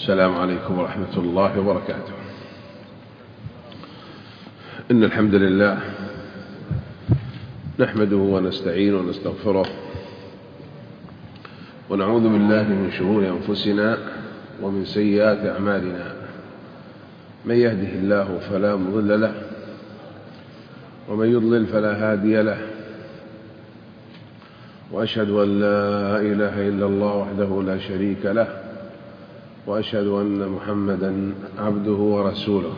السلام عليكم ورحمة الله وبركاته. إن الحمد لله نحمده ونستعينه ونستغفره ونعوذ بالله من شرور أنفسنا ومن سيئات أعمالنا. من يهده الله فلا مضل له ومن يضلل فلا هادي له، وأشهد أن لا إله إلا الله وحده لا شريك له، وأشهد أن محمدا عبده ورسوله.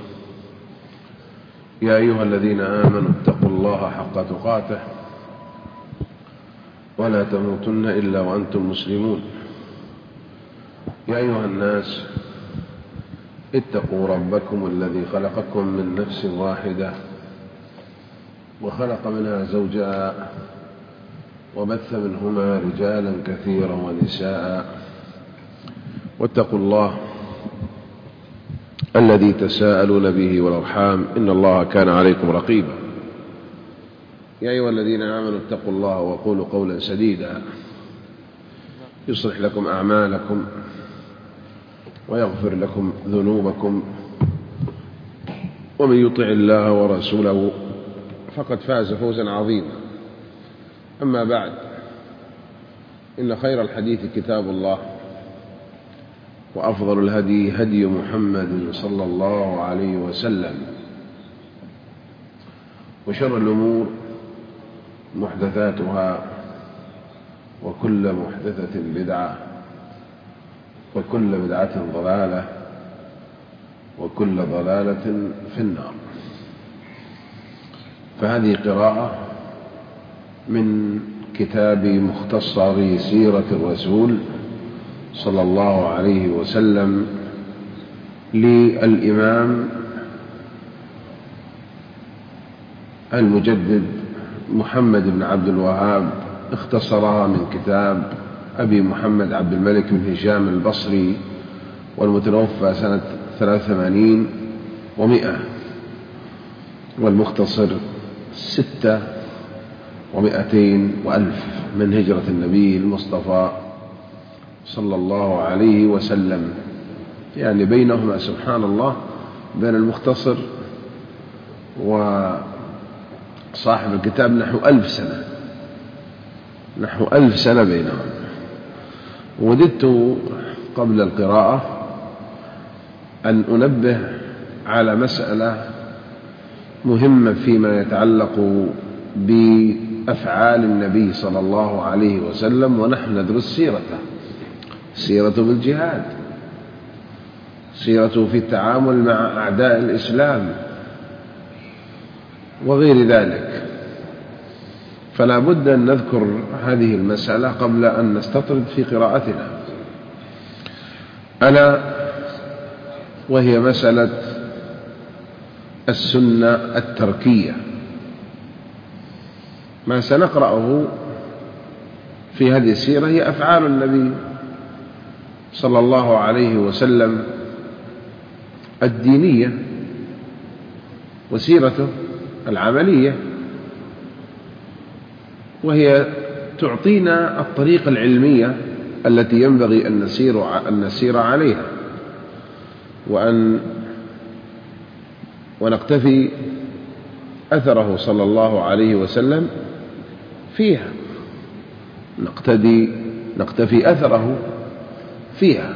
يا أيها الذين آمنوا اتقوا الله حق تقاته ولا تموتن إلا وأنتم مسلمون. يا أيها الناس اتقوا ربكم الذي خلقكم من نفس واحدة وخلق منها زوجها وبث منهما رجالا كثيرا ونساء، واتقوا الله الذي تساءلون به والأرحام إن الله كان عليكم رقيبا. يا أيها الذين آمنوا اتقوا الله وقولوا قولا سديدا يصلح لكم أعمالكم ويغفر لكم ذنوبكم، ومن يطع الله ورسوله فقد فاز فوزا عظيما. أما بعد، إن خير الحديث كتاب الله، وأفضل الهدي هدي محمد صلى الله عليه وسلم، وشر الأمور محدثاتها، وكل محدثة بدعة، وكل بدعة ضلالة، وكل ضلالة في النار. فهذه قراءة من كتاب مختصر سيرة الرسول صلى الله عليه وسلم للإمام المجدد محمد بن عبد الوهاب، اختصرها من كتاب أبي محمد عبد الملك بن هشام البصري، والمتوفى سنة 83 و100، والمختصر 6 و200 وألف من هجرة النبي المصطفى صلى الله عليه وسلم. يعني بينهما سبحان الله، بين المختصر وصاحب الكتاب نحو 1000 سنة، نحو 1000 سنة بينهم. وددت قبل القراءة أن أنبه على مسألة مهمة فيما يتعلق بأفعال النبي صلى الله عليه وسلم، ونحن ندرس سيرته، سيرته بالجهاد، سيرته في التعامل مع أعداء الإسلام وغير ذلك. فلا بد أن نذكر هذه المسألة قبل أن نستطرد في قراءتنا، ألا وهي مسألة السنة التركية. ما سنقرأه في هذه السيرة هي أفعال النبي صلى الله عليه وسلم الدينية، وسيرته العملية، وهي تعطينا الطريقة العلمية التي ينبغي أن نسير عليها، ونقتفي أثره صلى الله عليه وسلم فيها، نقتفي أثره فيها.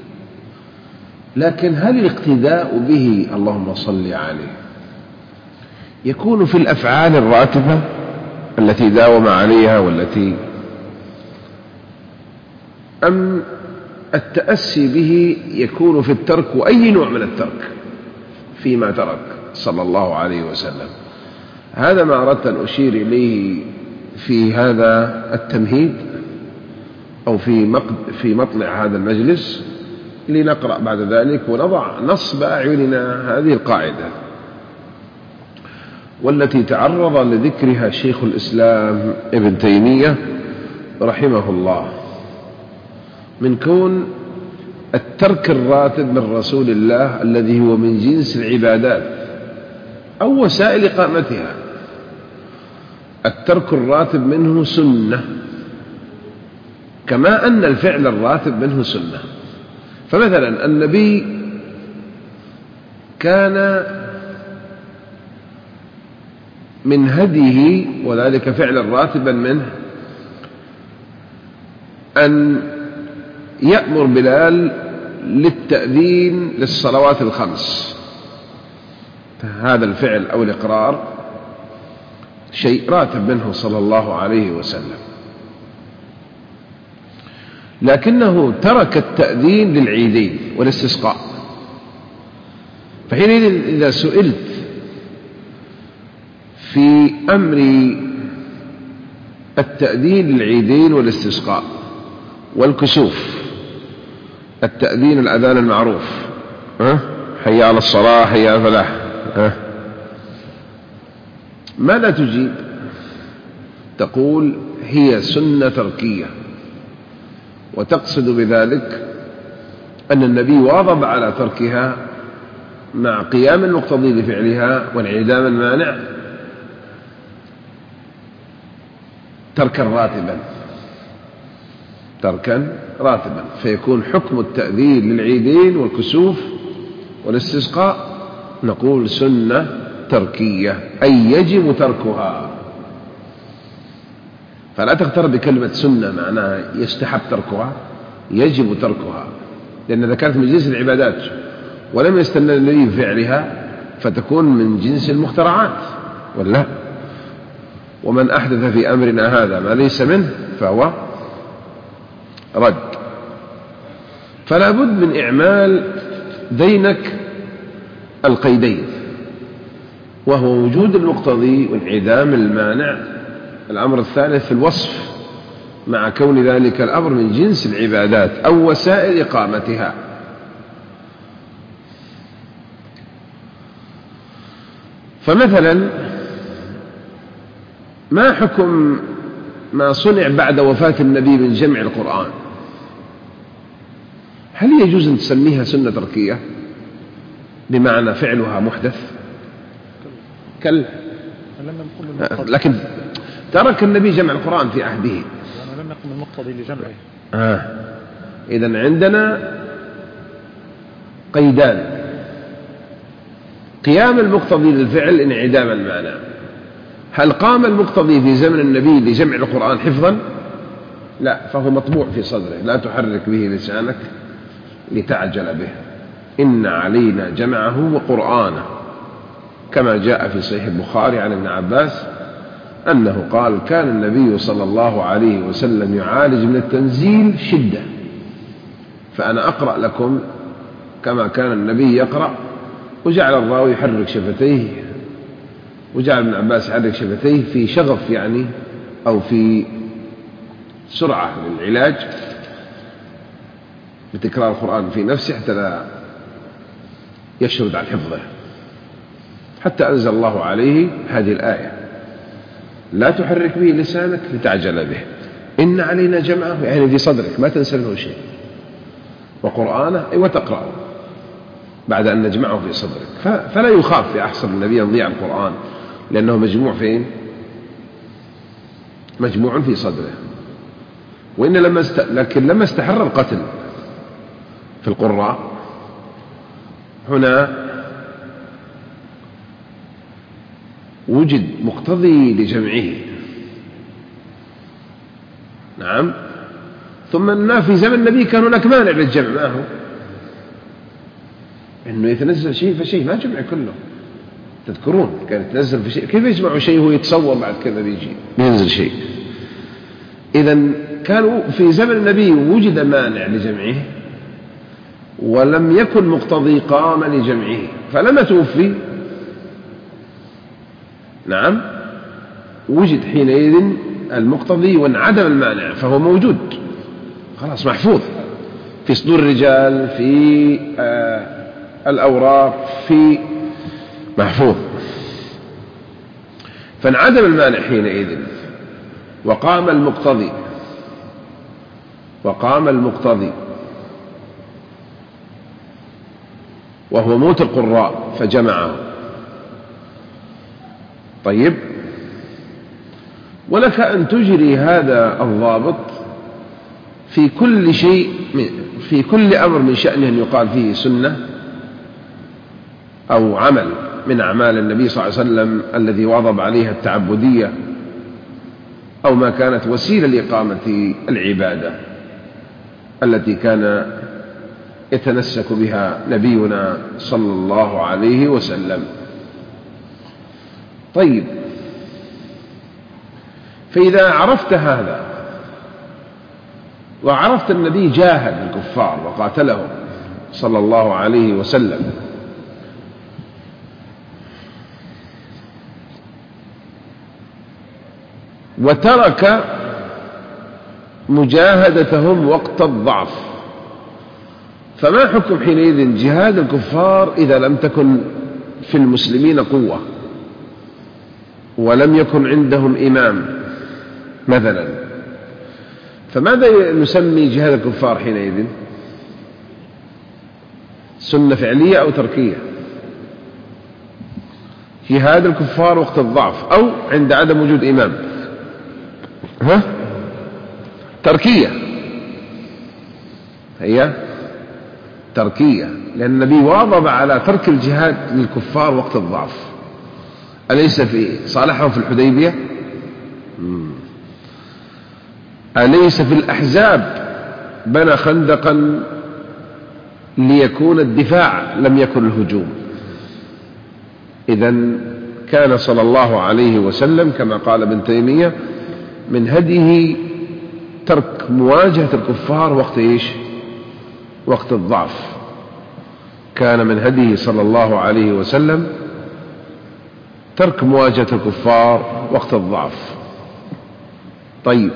لكن هل الاقتداء به اللهم صل عليه يكون في الأفعال الراتبة التي داوم عليها أم التأسي به يكون في الترك، وأي نوع من الترك فيما ترك صلى الله عليه وسلم؟ هذا ما أردت أن أشير إليه في هذا التمهيد، أو في مطلع هذا المجلس، لنقرأ بعد ذلك ونضع نصب أعيننا هذه القاعدة، والتي تعرض لذكرها شيخ الإسلام ابن تيمية رحمه الله، من كون الترك الراتب من رسول الله الذي هو من جنس العبادات أو وسائل إقامتها، الترك الراتب منه سنة، كما أن الفعل الراتب منه سنة. فمثلا النبي كان من هديه، وذلك فعلا راتبا منه، أن يأمر بلال للتأذين للصلوات الخمس. هذا الفعل أو الإقرار شيء راتب منه صلى الله عليه وسلم، لكنه ترك التأذين للعيدين والاستسقاء. فحينئذ إذا سئلت في أمر التأذين للعيدين والاستسقاء والكسوف، التأذين الأذان المعروف، حي على الصلاة حي على الفلاح، ماذا تجيب؟ تقول هي سنة تركية، وتقصد بذلك أن النبي واظب على تركها مع قيام المقتضي لفعلها وانعدام المانع تركا راتبا، فيكون حكم التأذين للعيدين والكسوف والاستسقاء نقول سنة تركية، أي يجب تركها. فلا تغتر بكلمة سنة معناها يستحب تركها، يجب تركها، لأن إذا كانت من جنس العبادات ولم يستنى النبي بفعلها فتكون من جنس المخترعات، ولا؟ ومن أحدث في أمرنا هذا ما ليس منه فهو رد. فلا بد من إعمال دينك القيدين، وهو وجود المقتضي وانعدام المانع. الأمر الثالث الوصف، مع كون ذلك الأمر من جنس العبادات أو وسائل إقامتها. فمثلا ما حكم ما صنع بعد وفاة النبي من جمع القرآن؟ هل يجوز أن تسميها سنة تركية بمعنى فعلها محدث؟ لكن ترك النبي جمع القرآن في عهده، لم يقم المقتضي لجمعه. إذن عندنا قيدان: قيام المقتضي للفعل، انعدام المانع. هل قام المقتضي في زمن النبي لجمع القرآن حفظا؟ لا، فهو مطبوع في صدره، لا تحرك به لسانك لتعجل به، إن علينا جمعه وقرآنه، كما جاء في صحيح البخاري عن ابن عباس أنه قال: كان النبي صلى الله عليه وسلم يعالج من التنزيل شدة، فأنا أقرأ لكم كما كان النبي يقرأ. وجعل الراوي يحرك شفتيه، وجعل ابن عباس يحرك شفتيه في شغف يعني، أو في سرعة للعلاج بتكرار القرآن في نفسه حتى لا يشرد عن حفظه، حتى أنزل الله عليه هذه الآية: لا تحرك به لسانك لتعجل به، إن علينا جمعه، يعني في صدرك ما تنسى منه شيء، وقرآنه وتقرأه بعد أن نجمعه في صدرك. فلا يخاف في أحسن النبي يضيع القرآن، لأنه مجموع فين؟ مجموع في صدره. وإن لكن لما استحر القتل في القراء هنا وجد مقتضي لجمعه، نعم. ثم أن في زمن النبي كان هناك مانع للجمع، ما هو إنه يتنزل شيء فشيء، ما جمع كله. تذكرون كان يتنزل في شيء، كيف يجمع شيء وهو يتصور بعد كذا بينزل شيء؟ إذن كانوا في زمن النبي وجد مانع لجمعه، ولم يكن مقتضي قام لجمعه، فلما توفي نعم وجد حينئذ المقتضي وانعدم المانع، فهو موجود خلاص محفوظ في صدور الرجال، في الأوراق، في محفوظ. فانعدم المانع حينئذ، وقام المقتضي وهو موت القراء فجمعه. طيب، ولك أن تجري هذا الضابط في كل شيء في كل أمر من شأنه أن يقال فيه سنة أو عمل من أعمال النبي صلى الله عليه وسلم الذي واظب عليها التعبدية، أو ما كانت وسيلة لإقامة العبادة التي كان يتنسك بها نبينا صلى الله عليه وسلم. طيب، فإذا عرفت هذا وعرفت النبي جاهد الكفار وقاتلهم صلى الله عليه وسلم، وترك مجاهدتهم وقت الضعف، فما حكم حينئذ جهاد الكفار إذا لم تكن في المسلمين قوة ولم يكن عندهم إمام مثلا؟ فماذا نسمي جهاد الكفار حينئذ؟ سنة فعلية أو تركية؟ جهاد الكفار وقت الضعف أو عند عدم وجود إمام؟ تركية، هي تركية، لأن النبي واظب على ترك الجهاد للكفار وقت الضعف. أليس في صالحهم في الحديبية؟ أليس في الأحزاب بنى خندقا ليكون الدفاع لم يكن الهجوم؟ إذن كان صلى الله عليه وسلم كما قال ابن تيمية من هديه ترك مواجهة الكفار وقت إيش؟ وقت الضعف. كان من هديه صلى الله عليه وسلم ترك مواجهة الكفار وقت الضعف. طيب،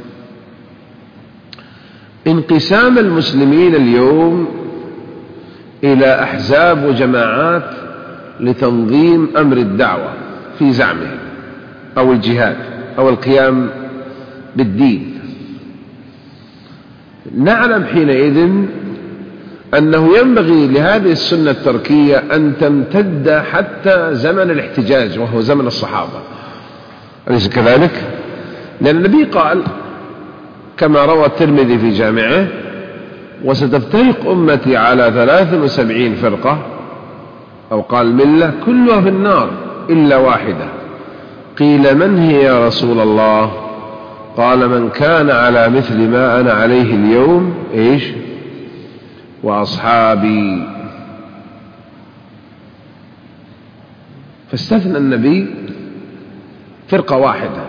انقسام المسلمين اليوم إلى أحزاب وجماعات لتنظيم أمر الدعوة في زعمهم أو الجهاد أو القيام بالدين، نعلم حينئذ أنه ينبغي لهذه السنة التركية أن تمتد حتى زمن الاحتجاج وهو زمن الصحابة، أليس كذلك؟ لأن النبي قال كما روى الترمذي في جامعه: وستفترق أمتي على 73 فرقة، أو قال ملة كلها في النار إلا واحدة. قيل من هي يا رسول الله؟ قال من كان على مثل ما أنا عليه اليوم إيش وأصحابي. فاستثنى النبي فرقة واحدة،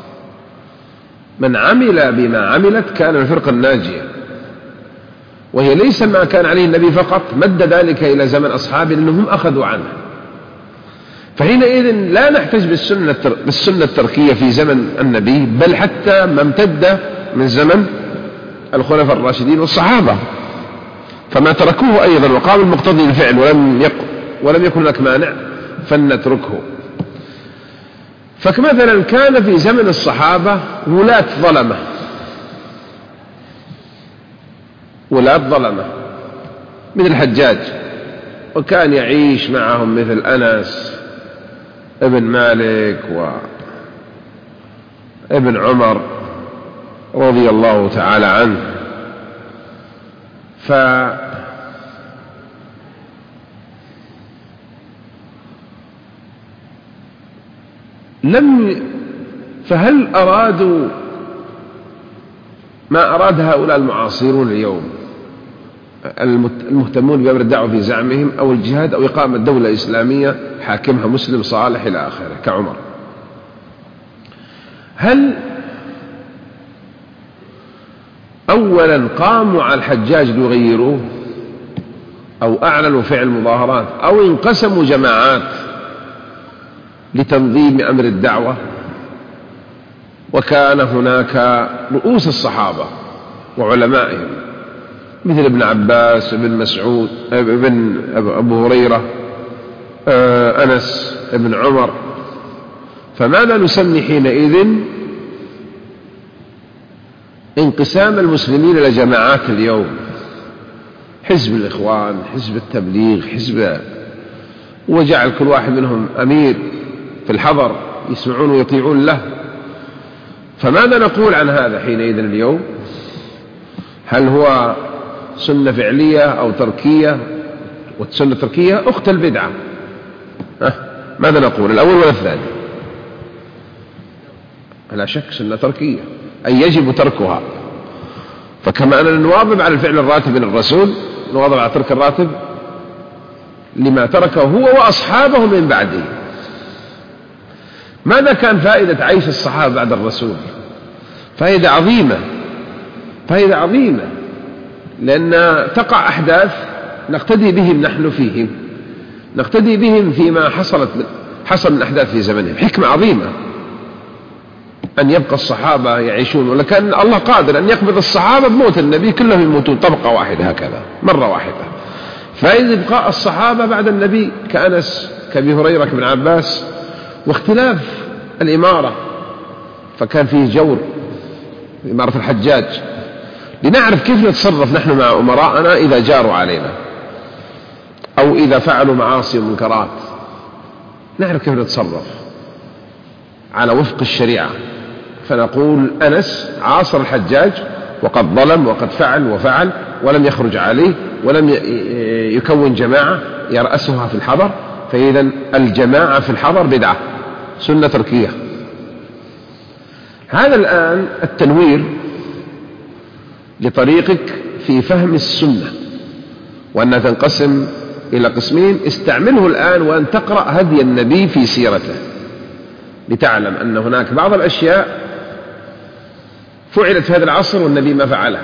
من عمل بما عملت كان الفرقة الناجية، وهي ليس ما كان عليه النبي فقط، مد ذلك إلى زمن أصحابه لأنهم أخذوا عنه. فحينئذ لا نحتج بالسنة التركية في زمن النبي، بل حتى ما امتد من زمن الخلفاء الراشدين والصحابة، فما تركوه أيضا وقام المقتضي الفعل ولم يكن لك مانع فلنتركه. فمثلا كان في زمن الصحابة ولاة ظلمة مثل الحجاج، وكان يعيش معهم مثل أنس ابن مالك وابن عمر رضي الله تعالى عنه. فهل أرادوا ما أراد هؤلاء المعاصرون اليوم المهتمون بأمر الدعوة في زعمهم، أو الجهاد، أو إقامة دولة إسلامية حاكمها مسلم صالح إلى آخره كعمر؟ هل أولا قاموا على الحجاج ليغيروه، أو أعلنوا فعل مظاهرات، أو انقسموا جماعات لتنظيم أمر الدعوة؟ وكان هناك رؤوس الصحابة وعلمائهم مثل ابن عباس، ابن مسعود، ابن أبو هريرة، أنس، ابن عمر. فماذا نسمي حينئذ انقسام المسلمين إلى جماعات اليوم؟ حزب الإخوان، حزب التبليغ، حزب، وجعل كل واحد منهم أمير في الحضر يسمعون ويطيعون له. فماذا نقول عن هذا حينئذ اليوم؟ هل هو سنة فعلية أو تركية، والسنة التركية أخت البدعة. ماذا نقول، الأول ولا الثاني؟ لا شك سنة تركية، أي يجب تركها. فكما أننا نواظب على الفعل الراتب من الرسول، نواظب على ترك الراتب لما تركه هو وأصحابه من بعده. ماذا كان فائدة عيش الصحابة بعد الرسول؟ فائدة عظيمة، فائدة عظيمة، لأن تقع أحداث نقتدي بهم نحن فيهم، نقتدي بهم فيما حصل من أحداث في زمنهم. حكمة عظيمة أن يبقى الصحابة يعيشون، ولكن الله قادر أن يقبض الصحابة بموت النبي، كلهم يموتون طبقة واحدة هكذا مرة واحدة. فإذا بقاء الصحابة بعد النبي كأنس كأبي هريرة كابن عباس، واختلاف الإمارة، فكان فيه جور إمارة الحجاج، لنعرف كيف نتصرف نحن مع أمراءنا إذا جاروا علينا أو إذا فعلوا معاصي ومنكرات، نعرف كيف نتصرف على وفق الشريعة. فنقول أنس عاصر الحجاج وقد ظلم وقد فعل وفعل ولم يخرج عليه ولم يكون جماعة يرأسها في الحضر، فإذا الجماعة في الحضر بدعة سنة تركية. هذا الآن التنوير لطريقك في فهم السنة، وأنها تنقسم إلى قسمين. استعمله الآن وأن تقرأ هدي النبي في سيرته، لتعلم أن هناك بعض الأشياء فعلت في هذا العصر والنبي ما فعلها،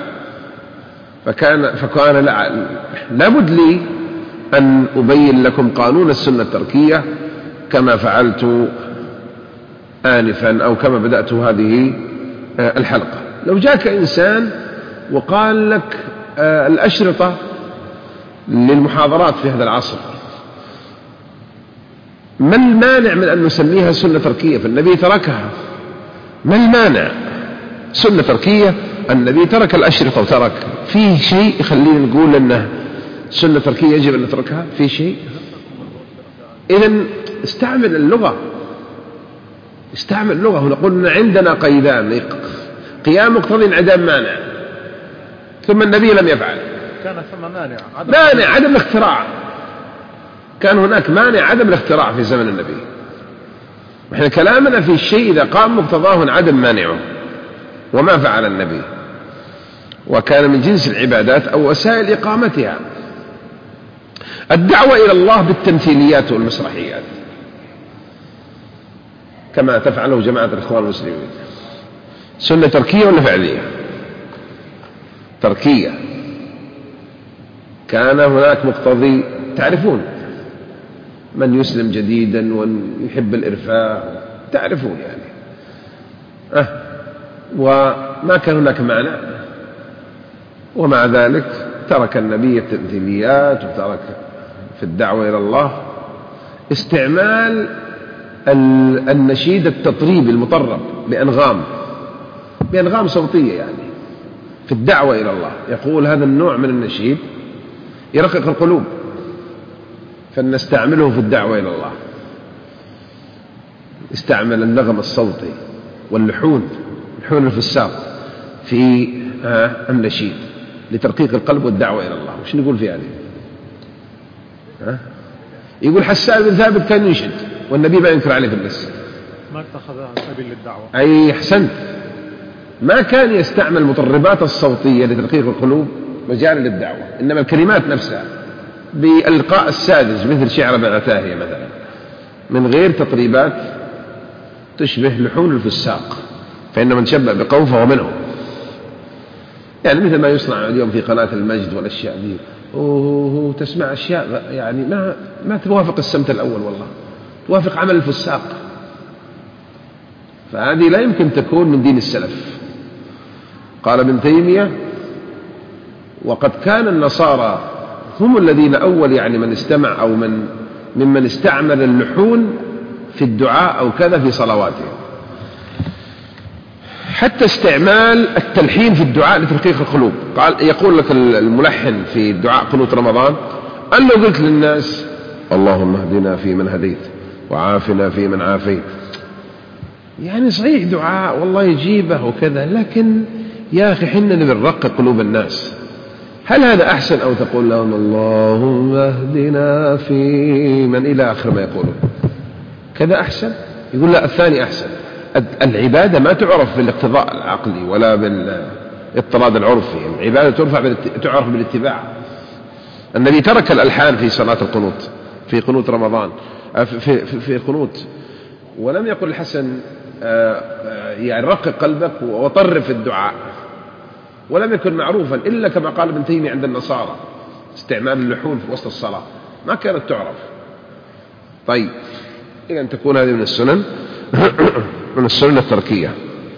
فكان لابد لي أن أبين لكم قانون السنة التركية كما فعلت آنفا أو كما بدأت هذه الحلقة. لو جاءك إنسان وقال لك الأشرطة للمحاضرات في هذا العصر، ما المانع من أن نسميها سنة تركية؟ فالنبي تركها، ما المانع؟ سنة تركية، النبي ترك الأشرطة وترك. فيه شيء يخلينا نقول أنه سنة تركية يجب أن نتركها؟ في شيء؟ إذن استعمل اللغة، استعمل اللغة. ونقول أن عندنا قيدان: قيام مقتضي انعدام مانع، ثم النبي لم يفعل. كان ثم مانع عدم الاختراع، كان هناك مانع عدم الاختراع في زمن النبي. وإحنا كلامنا في الشيء إذا قام مقتضاه انعدم مانعه، وما فعل النبي، وكان من جنس العبادات أو وسائل إقامتها. الدعوة إلى الله بالتمثيليات والمسرحيات كما تفعله جماعة الإخوان المسلمين، سنة تركية ولا فعلية؟ تركية. كان هناك مقتضي، تعرفون من يسلم جديدا ويحب الإرفاع، تعرفون يعني وما كان هناك معنى، ومع ذلك ترك النبي التمثيليات وترك في الدعوة إلى الله استعمال النشيد التطريب المطرب بأنغام صوتية، يعني في الدعوة إلى الله. يقول هذا النوع من النشيد يرقق القلوب، فلنستعمله في الدعوة إلى الله. استعمل النغم الصوتي واللحون الفساق في النشيد لترقيق القلب والدعوة إلى الله. وش نقول في هذه؟ يقول حسان بن ثابت كان ينشد والنبي ما ينكر عليه في النص، ما اتخذها سبيل للدعوة. أي أحسنت، ما كان يستعمل المطربات الصوتية لترقيق القلوب مجال للدعوة، إنما الكلمات نفسها بالإلقاء الساذج مثل شعر ابن عتاهية مثلا، من غير تطريبات تشبه لحون الفساق، فإن من شبه بقوم فهو منهم. يعني مثل ما يصنع اليوم في قناة المجد والأشياء دي، تسمع أشياء يعني ما توافق السمت الأول، والله توافق عمل الفساق. فهذه لا يمكن تكون من دين السلف. قال ابن تيمية: وقد كان النصارى هم الذين أول يعني من استمع أو ممن استعمل اللحون في الدعاء أو كذا في صلواتهم. حتى استعمال التلحين في الدعاء لترقيق القلوب. يقول لك الملحن في دعاء قنوت رمضان: أن لو قلت للناس اللهم اهدنا فيمن هديت وعافنا فيمن عافيت، يعني صحيح دعاء والله يجيبه وكذا، لكن يا أخي حنا نبي نرقق قلوب الناس. هل هذا أحسن أو تقول لهم اللهم اهدنا فيمن إلى آخر ما يقولون؟ كذا أحسن؟ يقول لا، الثاني أحسن. العبادة ما تعرف بالاقتضاء العقلي ولا بالاضطراد العرفي، العبادة تعرف بالاتباع. النبي ترك الألحان في صلاة القنوت، في قنوت رمضان، في قنوت، ولم يقل الحسن يعني رقق قلبك وطرف الدعاء، ولم يكن معروفا إلا كما قال ابن تيمية عند النصارى استعمال اللحون في وسط الصلاة، ما كانت تعرف. طيب، إذن تكون هذه من السنن من السنن التركية.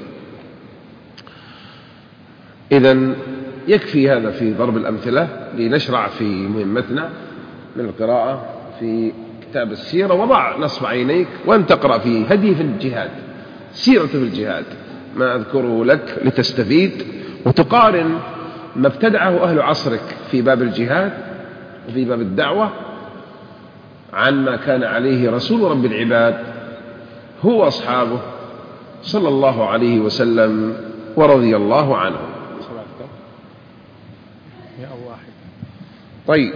إذن يكفي هذا في ضرب الأمثلة لنشرع في مهمتنا من القراءة في كتاب السيرة. وضع نصب عينيك وأن تقرأ في هدي في الجهاد، سيرة في الجهاد، ما أذكره لك لتستفيد وتقارن ما ابتدعه أهل عصرك في باب الجهاد وفي باب الدعوة عن ما كان عليه رسول رب العباد هو أصحابه صلى الله عليه وسلم ورضي الله عنه. طيب،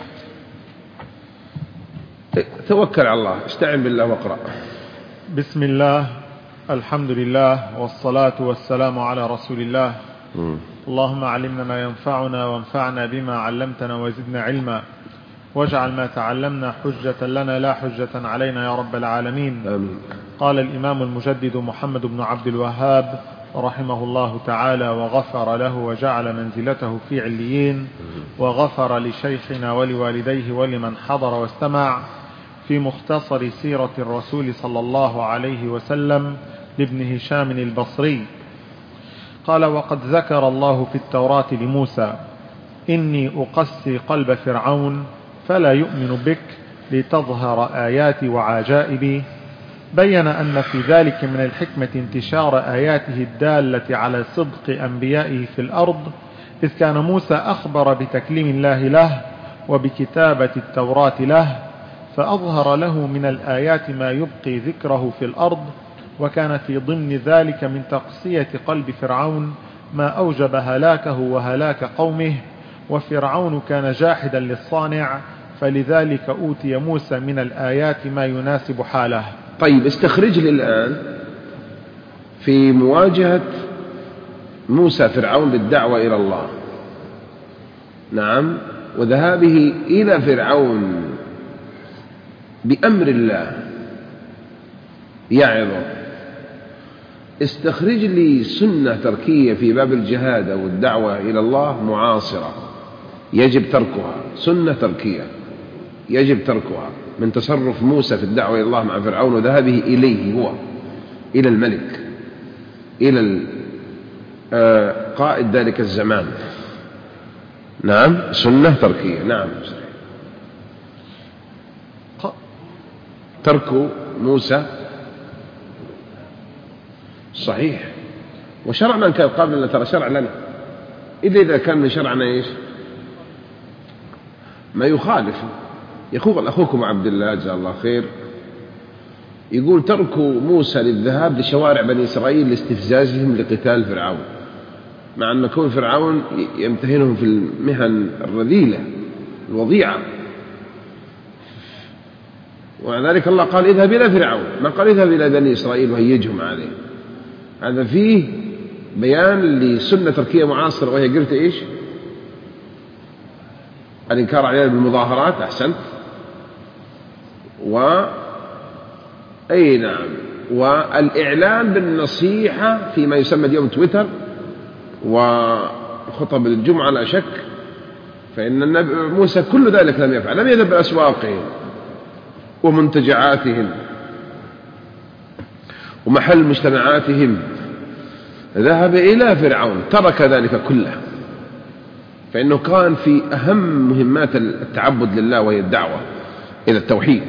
توكل على الله، استعن بالله واقرأ. بسم الله، الحمد لله، والصلاة والسلام على رسول الله. اللهم علمنا ما ينفعنا وانفعنا بما علمتنا وزدنا علما، واجعل ما تعلمنا حجة لنا لا حجة علينا يا رب العالمين. آمين. قال الإمام المجدد محمد بن عبد الوهاب رحمه الله تعالى وغفر له وجعل منزلته في عليين، وغفر لشيخنا ولوالديه ولمن حضر واستمع، في مختصر سيرة الرسول صلى الله عليه وسلم لابن هشام البصري. قال: وقد ذكر الله في التوراة لموسى: إني أقسي قلب فرعون فلا يؤمن بك لتظهر آياتي وعجائبي. بين أن في ذلك من الحكمة انتشار آياته الدالة على صدق أنبيائه في الأرض، إذ كان موسى أخبر بتكليم الله له وبكتابة التوراة له، فأظهر له من الآيات ما يبقي ذكره في الأرض. وكان في ضمن ذلك من تقسية قلب فرعون ما أوجب هلاكه وهلاك قومه، وفرعون كان جاحدا للصانع، فلذلك أوتي موسى من الآيات ما يناسب حاله. طيب، استخرج لي الآن في مواجهة موسى فرعون بالدعوة إلى الله، نعم، وذهابه إلى فرعون بأمر الله يعظه، استخرج لي سنة تركية في باب الجهاد والدعوة إلى الله معاصرة يجب تركها، سنة تركية يجب تركها من تصرف موسى في الدعوة إلى الله مع فرعون وذهابه إليه هو، إلى الملك، إلى قائد ذلك الزمان. نعم، سنة تركية. نعم، ترك موسى صحيح، وشرع من كان قابل ترى شرع لنا، إذا كان من شرعنا إيش ما يخالف. يقول أخوكم عبد الله جزاه الله خير يقول: ترك موسى للذهاب لشوارع بني إسرائيل لاستفزازهم لقتال فرعون، مع أن كون فرعون يمتهنهم في المهن الرذيلة الوضيعة، ومع ذلك الله قال: اذهب إلى فرعون، ما قال اذهب إلى بني إسرائيل وهيجهم عليه. هذا فيه بيان لسنة تركية معاصرة، وهي قلت إيش؟ الإنكار عليها بالمظاهرات. أحسنت. أي نعم، والإعلام بالنصيحة فيما يسمى اليوم تويتر وخطب الجمعة لا شك، فإن النبي موسى كل ذلك لم يفعل، لم يذهب بأسواقهم ومنتجعاتهم ومحل مجتمعاتهم، ذهب إلى فرعون، ترك ذلك كله، فإنه كان في أهم مهمات التعبد لله وهي الدعوة إلى التوحيد.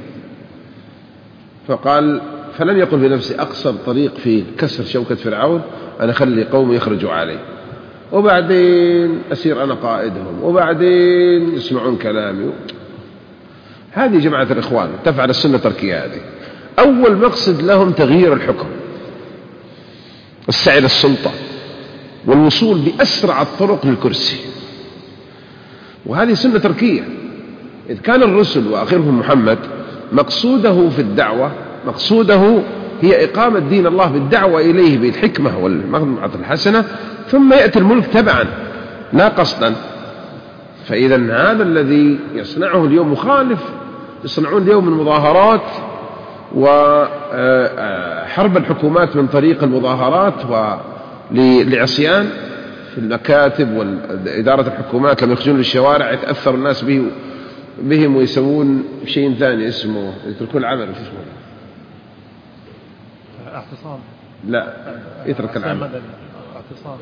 فقال: فلم يقل في نفسه أقصر طريق في كسر شوكة فرعون أنا أخلي قوم يخرجوا عليه، وبعدين أسير أنا قائدهم، وبعدين يسمعون كلامي. هذه جماعة الإخوان تفعل السنة التركية هذه. أول مقصد لهم تغيير الحكم، السعي للسلطة، والوصول بأسرع الطرق للكرسي. وهذه سنة تركية. إذ كان الرسل وآخرهم محمد مقصوده في الدعوة، مقصوده هي إقامة دين الله بالدعوة إليه بالحكمة والموعظة الحسنة، ثم يأتي الملك تبعا لا قصدا. فإذا هذا الذي يصنعه اليوم مخالف. يصنعون اليوم المظاهرات وحرب الحكومات من طريق المظاهرات ولعصيان في المكاتب وإدارة الحكومات، لما يخرجون للشوارع يتأثر الناس بهم ويسوون شيء ثاني اسمه يتركون العمل. شو اسمه؟ اعتصام. لا، يترك العمل. اعتصام.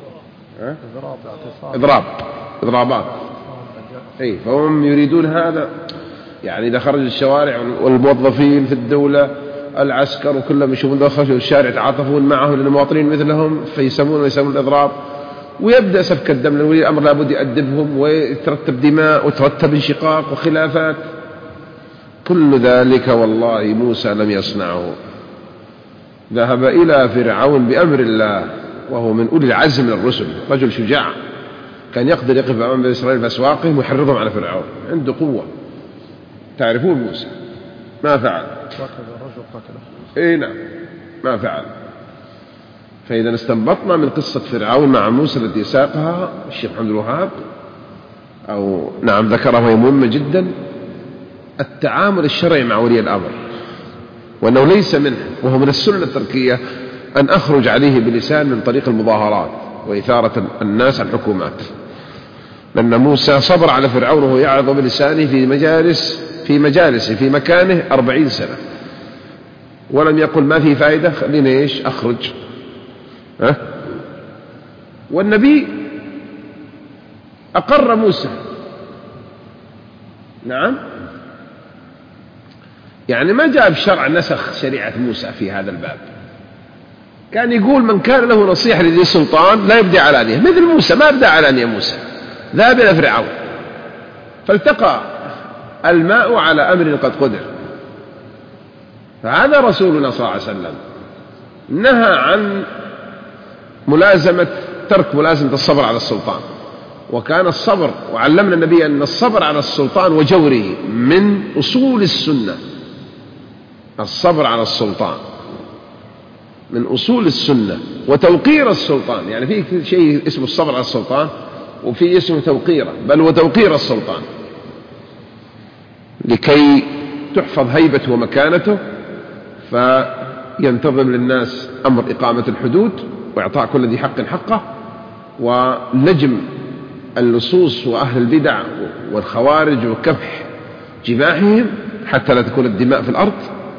إضرابات. أي، فهم يريدون هذا. يعني إذا خرج الشوارع والموظفين في الدولة العسكر وكلهم يشوفون ذا خرجوا الشارع يتعاطفون معهم لأن المواطنين مثلهم، فيسمون الإضراب، ويبدأ سفك الدم. لولي الأمر لابد يأدبهم ويترتب دماء وترتب انشقاق وخلافات. كل ذلك والله موسى لم يصنعه. ذهب إلى فرعون بأمر الله وهو من أولي العزم من الرسل، رجل شجاع كان يقدر يقف أمام بني إسرائيل في أسواقهم ويحرضهم على فرعون، عنده قوة. تعرفون موسى ما فعل. إيه نعم، ما فعل. فإذا استنبطنا من قصة فرعون مع موسى التي ساقها الشيخ محمد الوهاب أو نعم ذكرها وهي مهمة جدا، التعامل الشرعي مع ولي الأمر، وأنه ليس منه وهو من السنة التركية أن أخرج عليه بلسان من طريق المظاهرات وإثارة الناس على الحكومات. لأن موسى صبر على فرعون وهو يعظ بلسانه في مجالسه في مكانه 40 سنة، ولم يقل ما في فائدة خلينا أخرج. والنبي أقر موسى. نعم، يعني ما جاء بشرع نسخ شريعة موسى في هذا الباب. كان يقول من كان له نصيحة لذي السلطان لا يبدي علانية، مثل موسى ما بدأ علانية. موسى ذهب إلى فرعون فالتقى الماء على أمر قد قدر. فهذا رسولنا صلى الله عليه وسلم نهى عن ترك ملازمة الصبر على السلطان، وكان الصبر، وعلمنا النبي أن الصبر على السلطان وجوره من أصول السنة. الصبر على السلطان من أصول السنة، وتوقير السلطان. يعني في شيء اسمه الصبر على السلطان وفي اسمه توقيره، بل وتوقير السلطان لكي تحفظ هيبته ومكانته، فينتظم للناس أمر إقامة الحدود وإعطاء كل ذي حق حقه، ولجم اللصوص وأهل البدع والخوارج وكبح جماحهم حتى لا تكون الدماء في الأرض.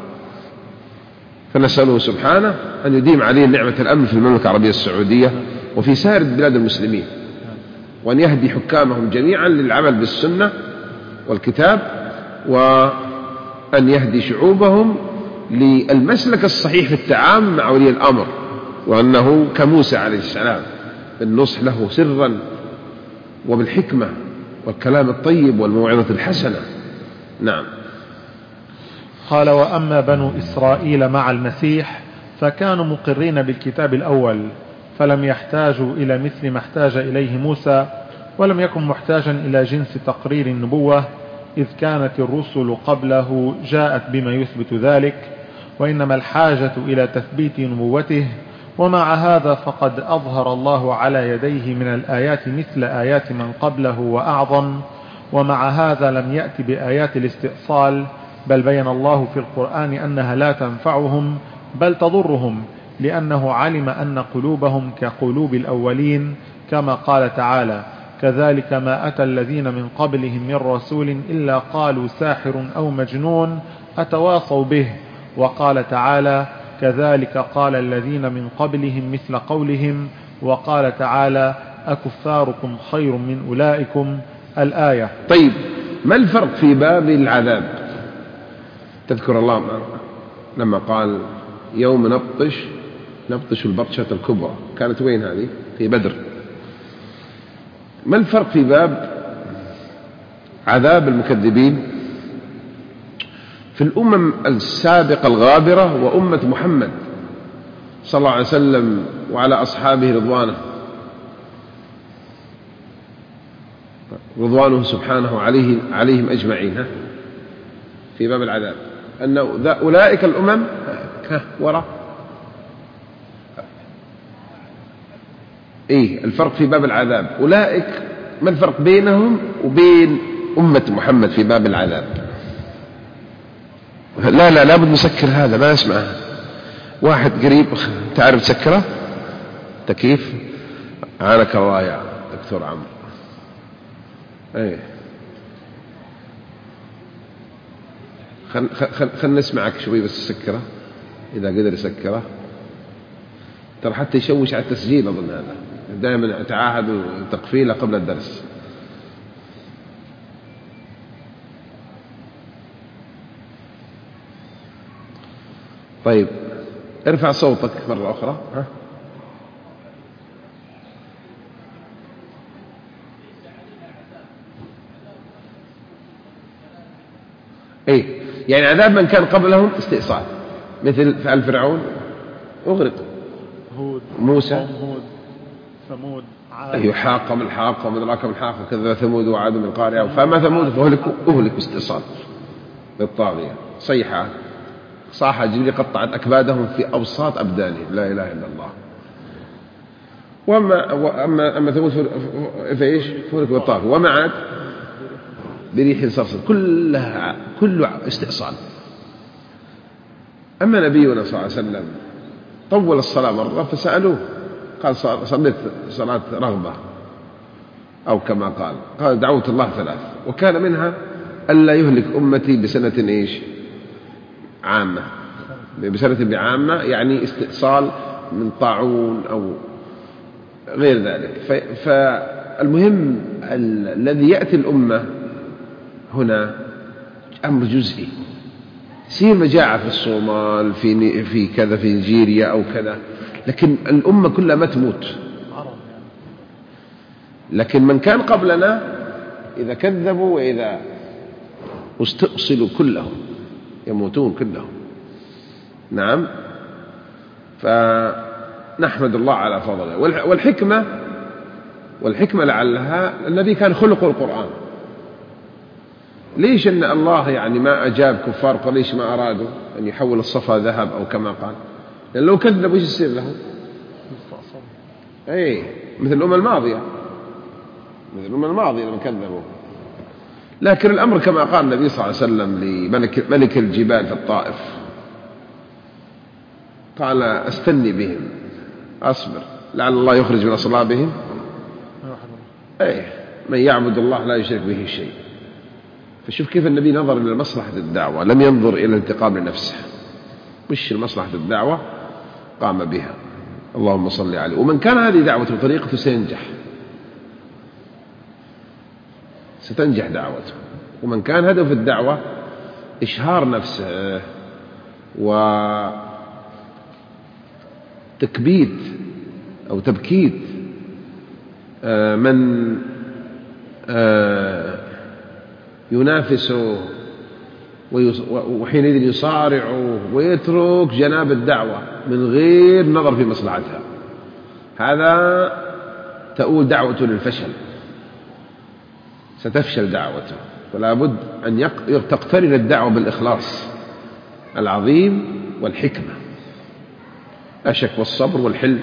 فنسأله سبحانه أن يديم عليه نعمة الأمن في المملكة العربية السعودية وفي سائر بلاد المسلمين، وأن يهدي حكامهم جميعا للعمل بالسنة والكتاب، وأن يهدي شعوبهم للمسلك الصحيح في التعامل مع ولي الأمر، وأنه كموسى عليه السلام النصح له سرا وبالحكمة والكلام الطيب والموعظة الحسنة. نعم. قال: وأما بنو إسرائيل مع المسيح فكانوا مقرين بالكتاب الأول، فلم يحتاجوا إلى مثل ما احتاج إليه موسى، ولم يكن محتاجا إلى جنس تقرير النبوة، إذ كانت الرسل قبله جاءت بما يثبت ذلك، وإنما الحاجة إلى تثبيت نبوته. ومع هذا فقد أظهر الله على يديه من الآيات مثل آيات من قبله وأعظم، ومع هذا لم يأت بآيات الاستئصال، بل بين الله في القرآن أنها لا تنفعهم بل تضرهم، لأنه علم أن قلوبهم كقلوب الأولين، كما قال تعالى: كذلك ما أتى الذين من قبلهم من رسول إلا قالوا ساحر أو مجنون أتواصوا به. وقال تعالى: كذلك قال الذين من قبلهم مثل قولهم. وقال تعالى: أكفاركم خير من أولئكم، الآية. طيب، ما الفرق في باب العذاب؟ تذكر الله لما قال يوم نبطش البطشة الكبرى، كانت وين هذه؟ في بدر. ما الفرق في باب عذاب المكذبين في الأمم السابقة الغابرة وأمة محمد صلى الله عليه وسلم وعلى أصحابه رضوانه؟ رضوانه سبحانه عليهم أجمعين في باب العذاب، أن أولئك الأمم وراء الفرق في باب العذاب. أولئك ما الفرق بينهم وبين أمة محمد في باب العذاب؟ لا لابد نسكر هذا، ما اسمع واحد قريب تعرف تسكره تكييف. عانك الله يا دكتور عمرو. خل نسمعك شوي بس سكره إذا قدر يسكره، ترى حتى يشوش على التسجيل. أظن هذا دائما تعاهدوا تقفيله قبل الدرس. طيب ارفع صوتك مرة أخرى. يعني عذاب من كان قبلهم استئصال، مثل فعل فرعون أغرق، هود، موسى، ثمود، عاد، حاقة من الحاقة ومن أدراك من الحاقة، كذب ثمود وعاد من القارعة، فأما ثمود فأهلكوا استئصال بالطاغية، صيحة صاحة جبريل قطعت أكبادهم في أوساط أبدانهم، لا إله إلا الله. أما ثمود فإيش؟ فأهلكوا بالطاغية. وما عاد بريح صرصر، كله استئصال. أما نبينا صلى الله عليه وسلم طول الصلاة مرة فسألوه، قال صليت صلاة رغبة أو كما قال دعوت الله 3، وكان منها ألا يهلك أمتي بسنة عامة، بسنة بعامة، يعني استئصال من طاعون أو غير ذلك. فالمهم الذي يأتي الأمة هنا أمر جزئي، يصير مجاعة في الصومال، في كذا، في نيجيريا أو كذا، لكن الأمة كلها ما تموت. لكن من كان قبلنا إذا كذبوا وإذا استأصلوا كلهم يموتون كلهم. نعم. فنحمد الله على فضله. والحكمة لعلها النبي كان خلق القرآن. ليش أن الله يعني ما أجاب كفار قريش ما أرادوا أن يحول الصفا ذهب أو كما قال؟ لأن لو كذبوا إيش يصير لهم؟ مثل الأمة الماضية لما كذبوا. لكن الأمر كما قال النبي صلى الله عليه وسلم لملك الجبال في الطائف، قال استني بهم، أصبر لعل الله يخرج من أصلابهم من يعبد الله لا يشرك به شيء. فشوف كيف النبي نظر إلى مصلحة الدعوة، لم ينظر إلى الانتقام لنفسه، مش مصلحة الدعوة قام بها. اللهم صل عليه. ومن كان هذه دعوته وطريقته ستنجح دعوته. ومن كان هدف الدعوة إشهار نفسه وتكبيت أو تبكيت من ينافسه وحينئذ يصارعه ويترك جناب الدعوة من غير نظر في مصلحتها، هذا تؤول دعوته للفشل، ستفشل دعوته. فلا بد أن تقترن الدعوة بالإخلاص العظيم والحكمة، لا شك، والصبر والحلم.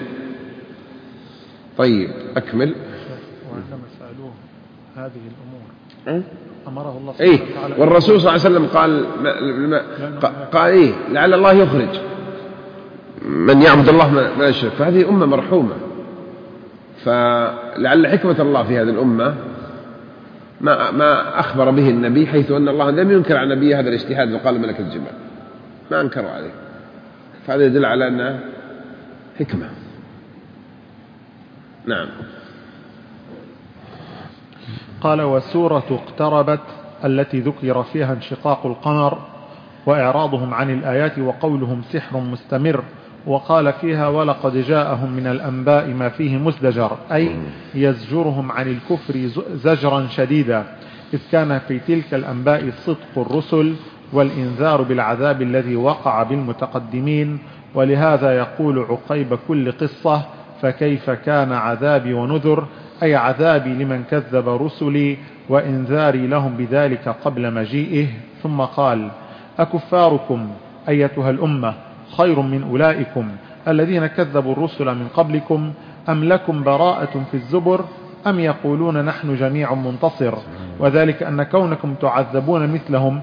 طيب أكمل. وعندما سألوه هذه الأمور أمره الله سبحانه وتعالى. والرسول صلى الله عليه وسلم قال لعل الله يخرج من يعبد الله ما يشرك. فهذه أمة مرحومة، فلعل حكمة الله في هذه الأمة ما أخبر به النبي، حيث أن الله لم ينكر على النبي هذا الاجتهاد وقال ملك الجبال، ما أنكروا عليه. فهذا يدل على أنها حكمة. نعم. قال والسورة اقتربت التي ذكر فيها انشقاق القمر وإعراضهم عن الآيات وقولهم سحر مستمر، وقال فيها ولقد جاءهم من الأنباء ما فيه مزدجر، أي يزجرهم عن الكفر زجرا شديدا، إذ كان في تلك الأنباء صدق الرسل والإنذار بالعذاب الذي وقع بالمتقدمين. ولهذا يقول عقيب كل قصة فكيف كان عذابي ونذر، أي عذابي لمن كذب رسلي وإنذاري لهم بذلك قبل مجيئه. ثم قال: أكفاركم أيتها الأمة خير من أولئكم الذين كذبوا الرسل من قبلكم، أم لكم براءة في الزبر، أم يقولون نحن جميع منتصر؟ وذلك أن كونكم تعذبون مثلهم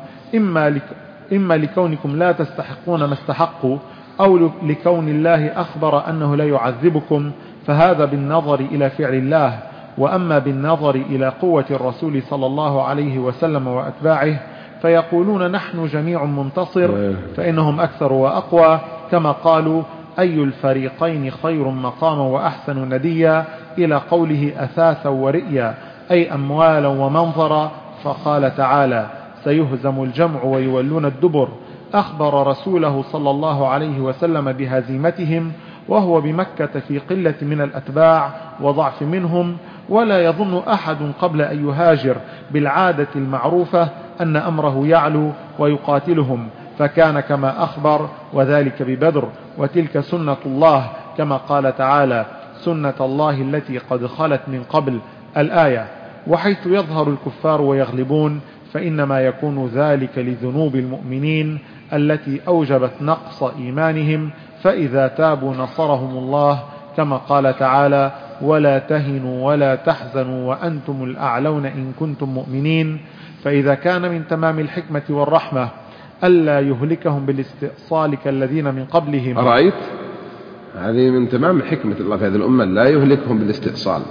إما لكونكم لا تستحقون ما استحقوا، أو لكون الله أخبر أنه لا يعذبكم، فهذا بالنظر إلى فعل الله. وأما بالنظر إلى قوة الرسول صلى الله عليه وسلم وأتباعه فيقولون نحن جميع منتصر، فإنهم أكثر وأقوى، كما قالوا: أي الفريقين خير مقاما وأحسن نديا، إلى قوله أثاثا ورئيا، أي أموالا ومنظرا. فقال تعالى: سيهزم الجمع ويولون الدبر، أخبر رسوله صلى الله عليه وسلم بهزيمتهم وهو بمكة في قلة من الأتباع وضعف منهم. ولا يظن أحد قبل أن يهاجر بالعادة المعروفة أن أمره يعلو ويقاتلهم، فكان كما أخبر، وذلك ببدر. وتلك سنة الله، كما قال تعالى: سنة الله التي قد خلت من قبل، الآية. وحيث يظهر الكفار ويغلبون فإنما يكون ذلك لذنوب المؤمنين التي أوجبت نقص إيمانهم، فإذا تابوا نصرهم الله، كما قال تعالى: ولا تهنوا ولا تحزنوا وأنتم الأعلون إن كنتم مؤمنين. فإذا كان من تمام الحكمة والرحمة ألا يهلكهم بالاستئصال كالذين من قبلهم. أرأيت؟ هذه من تمام حكمة الله في هذه الأمة، لا يهلكهم بالاستئصال.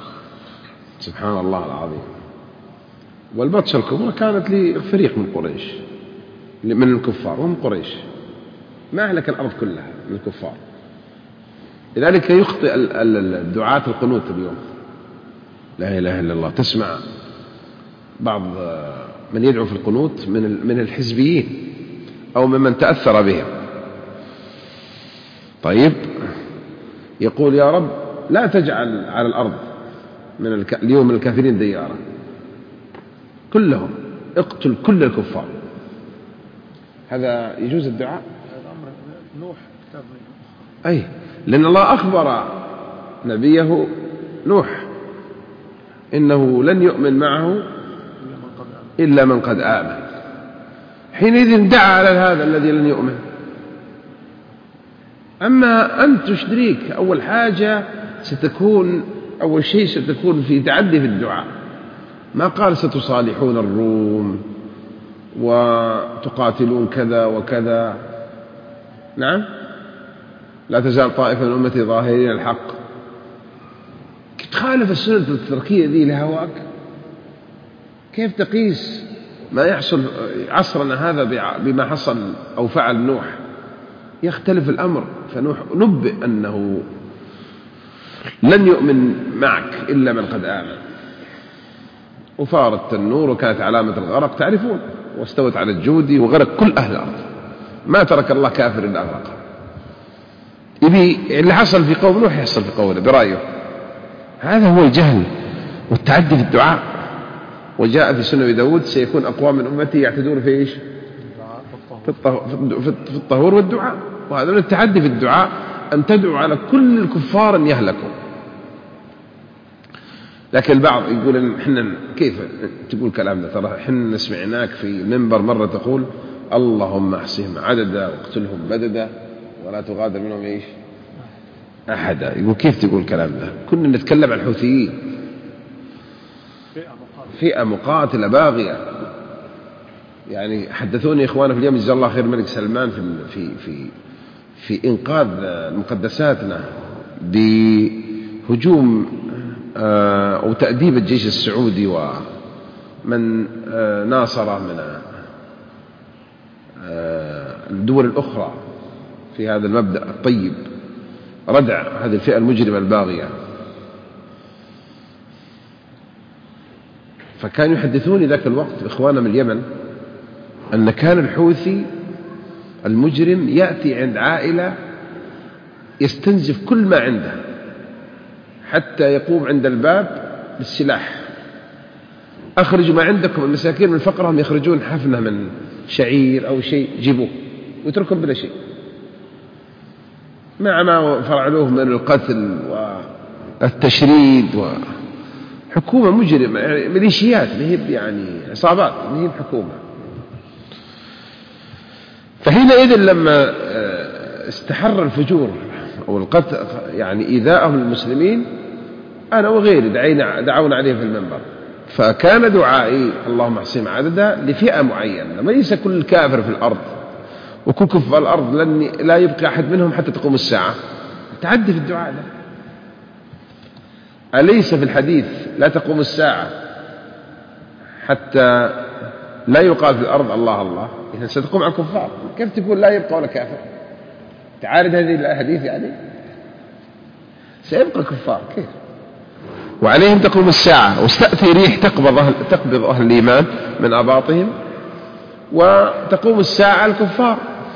سبحان الله العظيم. والبطشة الكبرى كانت لفريق من قريش، من الكفار، وهم قريش ما أهلك الأرض كلها من الكفار. لذلك يخطئ الدعاة القنوت اليوم، لا إله إلا الله. تسمع بعض من يدعو في القنوت من الحزبيين أو ممن تأثر بهم. طيب، يقول: يا رب لا تجعل على الأرض اليوم من الكافرين ديارا، كلهم اقتل كل الكفار. هذا يجوز الدعاء؟ نوح أي، لأن الله أخبر نبيه نوح إنه لن يؤمن معه إلا من قد آمن. حينئذ دعا على هذا الذي لن يؤمن. أما أنت تشريك، أول شيء ستكون في تعدي في الدعاء. ما قال ستصالحون الروم وتقاتلون كذا وكذا. نعم، لا تزال طائفة من أمتي ظاهرين الحق. تخالف السنة التركية ذي لهواك. كيف تقيس ما يحصل عصرنا هذا بما حصل أو فعل نوح؟ يختلف الأمر. فنوح نبئ أنه لن يؤمن معك إلا من قد آمن، وفار التنور وكانت علامة الغرق تعرفون، واستوت على الجودي وغرق كل أهل الأرض، ما ترك الله كافر إلا أغرقه. اللي حصل في قوم نوح يحصل في قوله برأيه. هذا هو الجهل والتعدي في الدعاء. وجاء في سنة داود: سيكون أقوام من أمتي يعتدون في إيش؟ في الطهور والدعاء. وهذا من التعدي في الدعاء، أن تدعو على كل الكفار أن يهلكوا. لكن البعض يقول إن إحنا كيف تقول كلام ده؟ ترى إحنا سمعناك في المنبر مرة تقول: اللهم احصهم عددا واقتلهم بددا ولا تغادر منهم إيش أحدا. يقول: كيف تقول كلام ده؟ كنا نتكلم عن الحوثيين، فئة مقاتلة باغية. يعني حدثوني إخوانا في اليمن جزاه الله خير الملك سلمان في إنقاذ مقدساتنا بهجوم أو تأديب الجيش السعودي ومن ناصره من الدول الأخرى في هذا المبدأ الطيب، ردع هذه الفئة المجرمة الباغية. فكانوا يحدثوني ذاك الوقت إخوانا من اليمن أن كان الحوثي المجرم يأتي عند عائلة يستنزف كل ما عنده حتى يقوم عند الباب بالسلاح: أخرجوا ما عندكم. المساكين من فقرهم يخرجون حفنة من شعير أو شيء، جيبوه ويتركهم بلا شيء، مع ما فرعلوه من القتل والتشريد حكومة مجرمة، يعني ميليشيات، يعني عصابات، ما هي حكومة. فحينئذ لما استحر الفجور أو القتل يعني إيذاءهم المسلمين، أنا وغيري دعونا عليه في المنبر، فكان دعائي اللهم احصهم عددا لفئة معينة، ليس كل كافر في الأرض وكل كفار الأرض لا يبقى أحد منهم حتى تقوم الساعة. تعدي في الدعاء ده. أليس في الحديث لا تقوم الساعة حتى لا يقال في الأرض الله الله؟ إذا ستقوم على الكفار، كيف تقول لا يبقى ولا كافر؟ تعارض هذه الأحاديث يعني؟ سيبقى كفار كيف؟ وعليهم تقوم الساعة، وستأتي ريح تقبض أهل الإيمان من أباطهم، وتقوم الساعة على الكفار.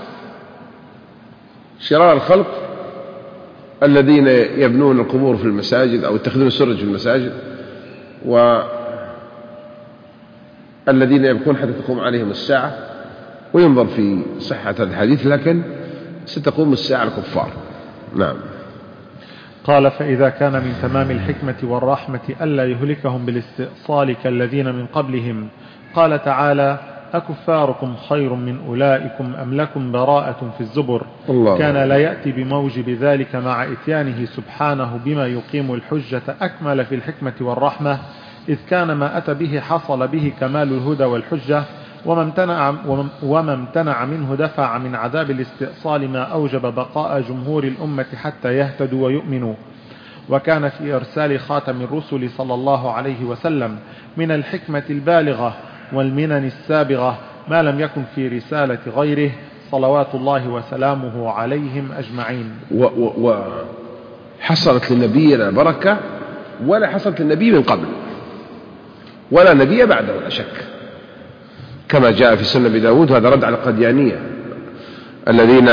شرار الخلق الذين يبنون القبور في المساجد أو يتخذون السرج في المساجد، والذين يبكون حتى تقوم عليهم الساعة. وينظر في صحة هذا الحديث، لكن ستقوم الساعة الكفار. نعم. قال: فإذا كان من تمام الحكمة والرحمة ألا يهلكهم بالاستئصال كالذين من قبلهم، قال تعالى: أكفاركم خير من أولئكم أم لكم براءة في الزبر. الله. كان لا يأتي بموجب ذلك مع إتيانه سبحانه بما يقيم الحجة أكمل في الحكمة والرحمة، إذ كان ما أتى به حصل به كمال الهدى والحجة، وما امتنع منه دفع من عذاب الاستئصال ما أوجب بقاء جمهور الأمة حتى يهتدوا ويؤمنوا. وكان في إرسال خاتم الرسل صلى الله عليه وسلم من الحكمة البالغة والمنن السابغة ما لم يكن في رسالة غيره صلوات الله وسلامه عليهم أجمعين. وحصلت لنبينا بركة ولا حصلت للنبي من قبل ولا نبي بعده، لا شك، كما جاء في سنة أبي داود. هذا رد على القديانية الذين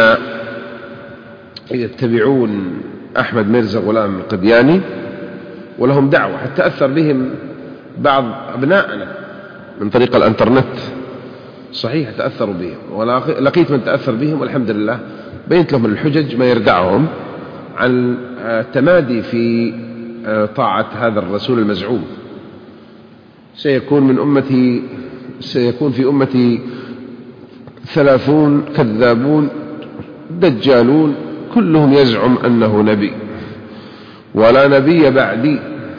يتبعون أحمد ميرزا غلام القدياني، ولهم دعوة حتى أثر بهم بعض أبنائنا من طريق الانترنت. صحيح تأثروا بهم، ولقيت من تأثر بهم والحمد لله، بينت لهم الحجج ما يردعهم عن التمادي في طاعة هذا الرسول المزعوم. سيكون في أمتي 30 كذابون دجالون كلهم يزعم أنه نبي، ولا نبي بعدي.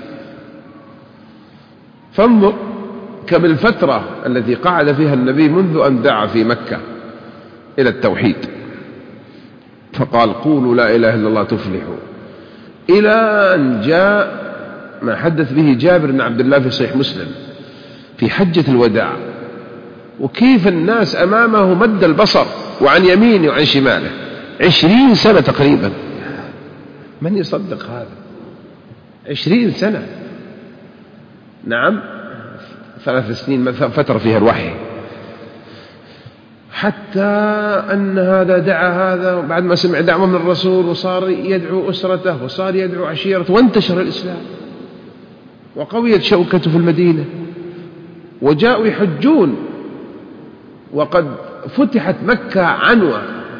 فانظر كم الفترة التي قعد فيها النبي منذ أن دعا في مكة إلى التوحيد، فقال: قولوا لا إله إلا الله تفلحوا، إلى أن جاء ما حدث به جابر بن عبد الله في صحيح مسلم في حجة الوداع، وكيف الناس أمامه مد البصر وعن يمينه وعن شماله 20 سنة تقريبا. من يصدق هذا؟ 20 سنة. نعم، 3 سنين فترة فيها الوحي، حتى أن هذا دعا هذا بعد ما سمع دعوة من الرسول، وصار يدعو أسرته وصار يدعو عشيرته، وانتشر الإسلام وقويت شوكته في المدينة، وجاءوا يحجون وقد فتحت مكة عنوة،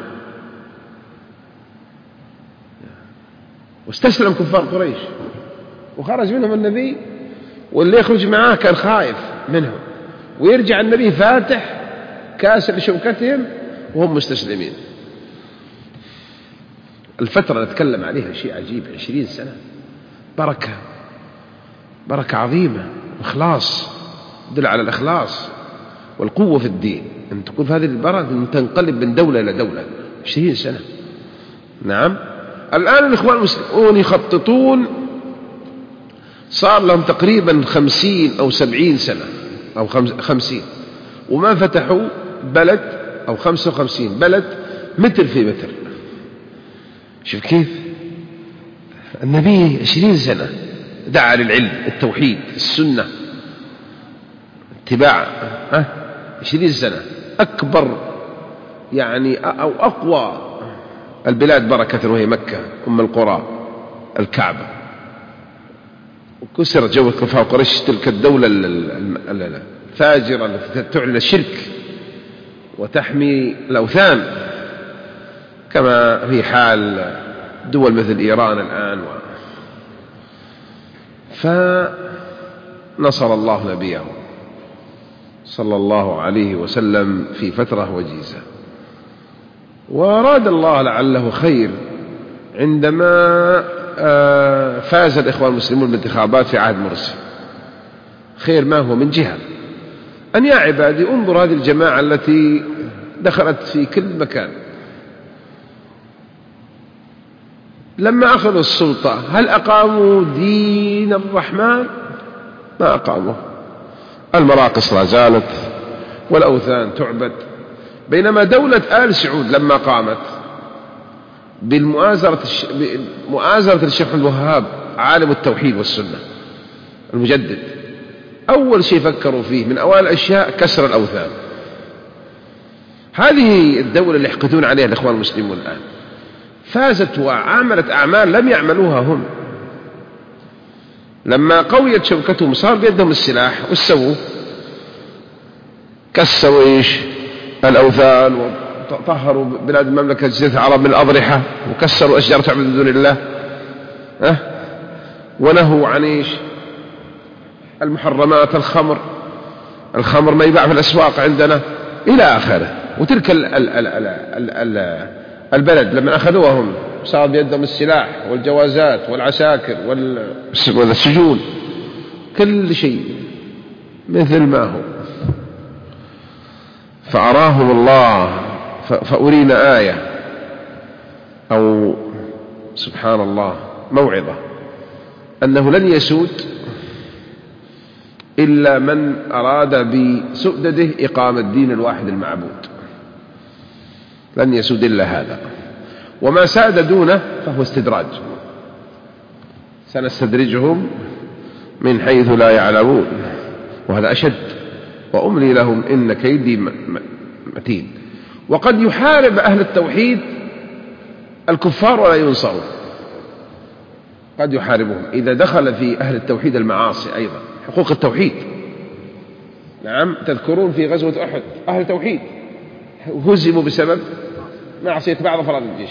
واستسلم كفار قريش وخرج منهم النبي، واللي يخرج معاه كان خائف منهم، ويرجع النبي فاتح كاسر لشوكتهم وهم مستسلمين. الفترة نتكلم عليها شيء عجيب، 20 سنة بركة عظيمة، إخلاص، دل على الإخلاص والقوة في الدين، أن تكون هذه البركة أن تنقلب من دولة إلى دولة. 20 سنة. نعم. الآن الإخوان المسلمون يخططون، صار لهم تقريبا 50 أو 70 سنة أو 50، وما فتحوا بلد، أو 55 بلد متر في متر. شوف كيف النبي 20 سنة دعا للعلم، التوحيد، السنة، اتباع. 20 سنة أكبر يعني أو أقوى البلاد بركة وهي مكة أم القرى، الكعبة، وكسرت جو كفار قريش، تلك الدولة الفاجرة التي تعلن الشرك وتحمي الأوثان، كما في حال دول مثل إيران الآن. نصر الله نبيه صلى الله عليه وسلم في فترة وجيزة، وأراد الله لعله خير عندما فاز الإخوان المسلمون بالانتخابات في عهد مرسي. خير ما هو من جهة أن يا عبادي انظر هذه الجماعة التي دخلت في كل مكان لما أخذوا السلطة هل أقاموا دين الرحمن؟ ما أقاموا. المراقص لا زالت والأوثان تعبد، بينما دولة آل سعود لما قامت بمؤازرة الشيخ عبد الوهاب عالم التوحيد والسنة المجدد، أول شيء فكروا فيه من أوائل الأشياء كسر الأوثان. هذه الدولة اللي يحقدون عليها الإخوان المسلمون الآن فازت وعملت أعمال لم يعملوها هم. لما قويت شوكتهم صار بيدهم السلاح، وش سووا؟ كسروا إيش؟ الأوثان، وطهروا بلاد المملكة جزيرة العرب من الأضرحة، وكسروا أشجار تعبد من دون الله، ونهوا عن إيش؟ المحرمات، الخمر ما يباع في الأسواق عندنا إلى آخره. وتلك البلد لما أخذوها هم صار بيدهم السلاح والجوازات والعساكر والسجون، كل شيء مثل ما هو. فأراهم الله، فأرينا آية أو سبحان الله موعظة أنه لن يسود إلا من أراد بسؤدده إقامة الدين الواحد المعبود، لن يسود إلا هذا، وما ساد دونه فهو استدراج. سنستدرجهم من حيث لا يعلمون، وهذا أشد، وأملي لهم إن كيدي متين. وقد يحارب أهل التوحيد الكفار ولا ينصرون، قد يحاربهم إذا دخل في أهل التوحيد المعاصي أيضا، حقوق التوحيد. نعم، تذكرون في غزوة أحد أهل التوحيد هزموا بسبب معصية بعض أفراد الجيش.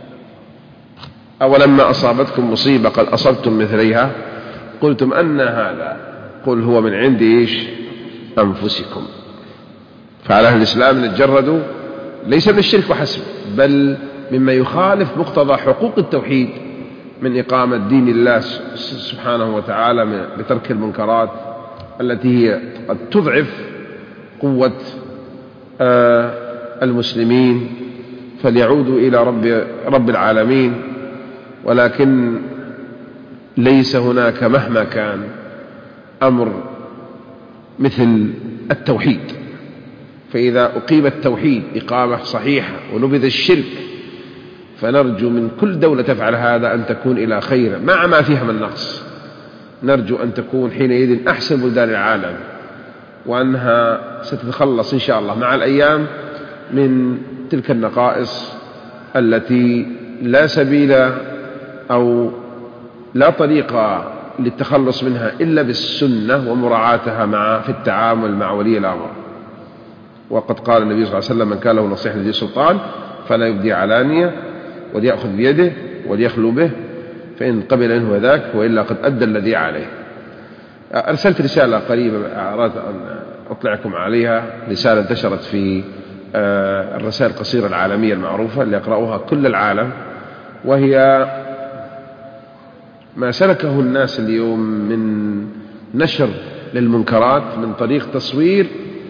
أولما أصابتكم مصيبة قد أصبتم مثليها قلتم أن هذا، قل هو من عند إيش؟ أنفسكم. فعلى أهل الإسلام أن يتجردوا ليس من الشرك وحسب، بل مما يخالف مقتضى حقوق التوحيد من إقامة دين الله سبحانه وتعالى بترك المنكرات التي هي قد تضعف قوة المسلمين، فليعودوا إلى رب العالمين. ولكن ليس هناك مهما كان أمر مثل التوحيد، فإذا أقيم التوحيد إقامة صحيحة ونبذ الشرك فنرجو من كل دولة تفعل هذا أن تكون إلى خير مع ما فيها من نقص. نرجو أن تكون حينئذ أحسن بلدان العالم، وأنها ستتخلص إن شاء الله مع الأيام من تلك النقائص التي لا سبيل أو لا طريق للتخلص منها إلا بالسنة ومراعاتها في التعامل مع ولي الأمر. وقد قال النبي صلى الله عليه وسلم: من كان له نصيحة لذي سلطان فلا يبدي علانية وليأخذ بيده وليخلو به، فإن قبل منه ذاك وإلا قد أدى الذي عليه. أرسلت رسالة قريبة أردت أن أطلعكم عليها، رسالة انتشرت في الرسائل القصيرة العالمية المعروفة اللي يقرأوها كل العالم، وهي ما سلكه الناس اليوم من نشر للمنكرات من طريق تصوير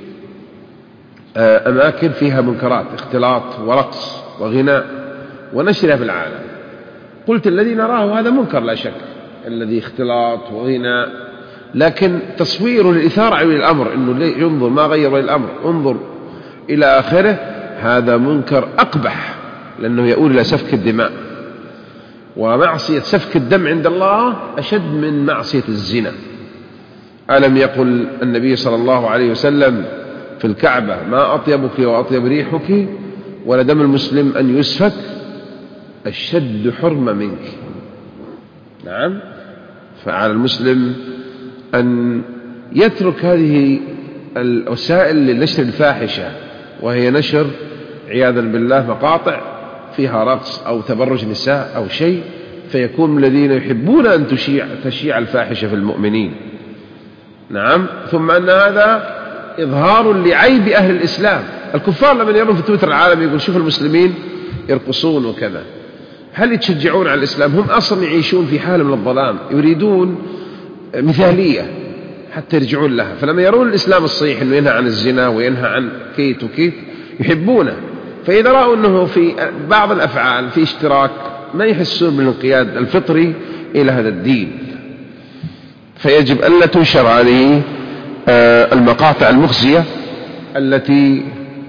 أماكن فيها منكرات، اختلاط ورقص وغناء، ونشرها في العالم. قلت الذي نراه هذا منكر لا شك، الذي اختلاط وغناء، لكن تصويره للإثارة عن الأمر، إنه ينظر ما غير الأمر، انظر إلى آخره، هذا منكر أقبح، لأنه يؤول إلى سفك الدماء. ومعصية سفك الدم عند الله أشد من معصية الزنا. ألم يقل النبي صلى الله عليه وسلم في الكعبة: ما أطيبك وأطيب ريحك ولدم المسلم أن يسفك أشد حرمة منك. نعم، فعلى المسلم أن يترك هذه الوسائل لنشر الفاحشة، وهي نشر عياذا بالله مقاطع فيها رقص أو تبرج نساء أو شيء، فيكون من الذين يحبون أن تشيع الفاحشة في المؤمنين. نعم. ثم أن هذا إظهار لعيب أهل الإسلام. الكفار لما يرون في تويتر العالمي يقول شوف المسلمين يرقصون وكذا، هل يتشجعون على الإسلام؟ هم أصلا يعيشون في حالة من الظلام، يريدون مثالية حتى يرجعون لها. فلما يرون الإسلام الصحيح أنه ينهى عن الزنا وينهى عن كيت وكيت يحبونه. فإذا رأوا أنه في بعض الأفعال في اشتراك ما يحسون بالانقياد الفطري إلى هذا الدين. فيجب ألا تنشر هذه المقاطع المخزية التي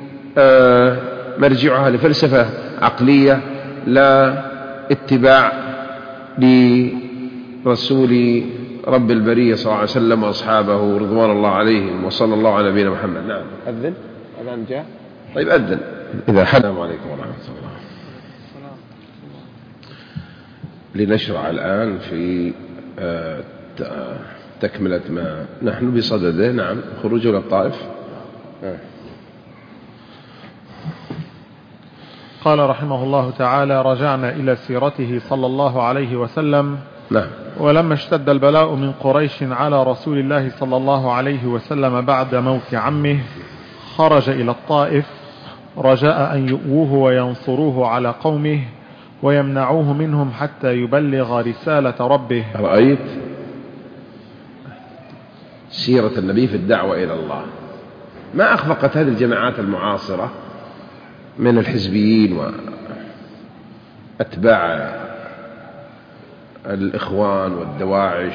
مرجعها لفلسفة عقلية لا اتباع لرسول رب البرية صلى الله عليه وسلم وأصحابه رضوان الله عليهم، وصلى الله على نبينا محمد. نعم. أذن أذان جاء. طيب أذن إذا حد. السلام عليكم ورحمة الله. لنشرع الآن في تكملة ما نحن بصدده. نعم. خروج إلى الطائف. قال رحمه الله تعالى: رجعنا إلى سيرته صلى الله عليه وسلم. نعم. ولما اشتد البلاء من قريش على رسول الله صلى الله عليه وسلم بعد موت عمه خرج إلى الطائف رجاء أن يؤوه وينصروه على قومه ويمنعوه منهم حتى يبلغ رسالة ربه. رأيت سيرة النبي في الدعوة إلى الله، ما أخفقت هذه الجماعات المعاصرة من الحزبيين وأتباع الإخوان والدواعش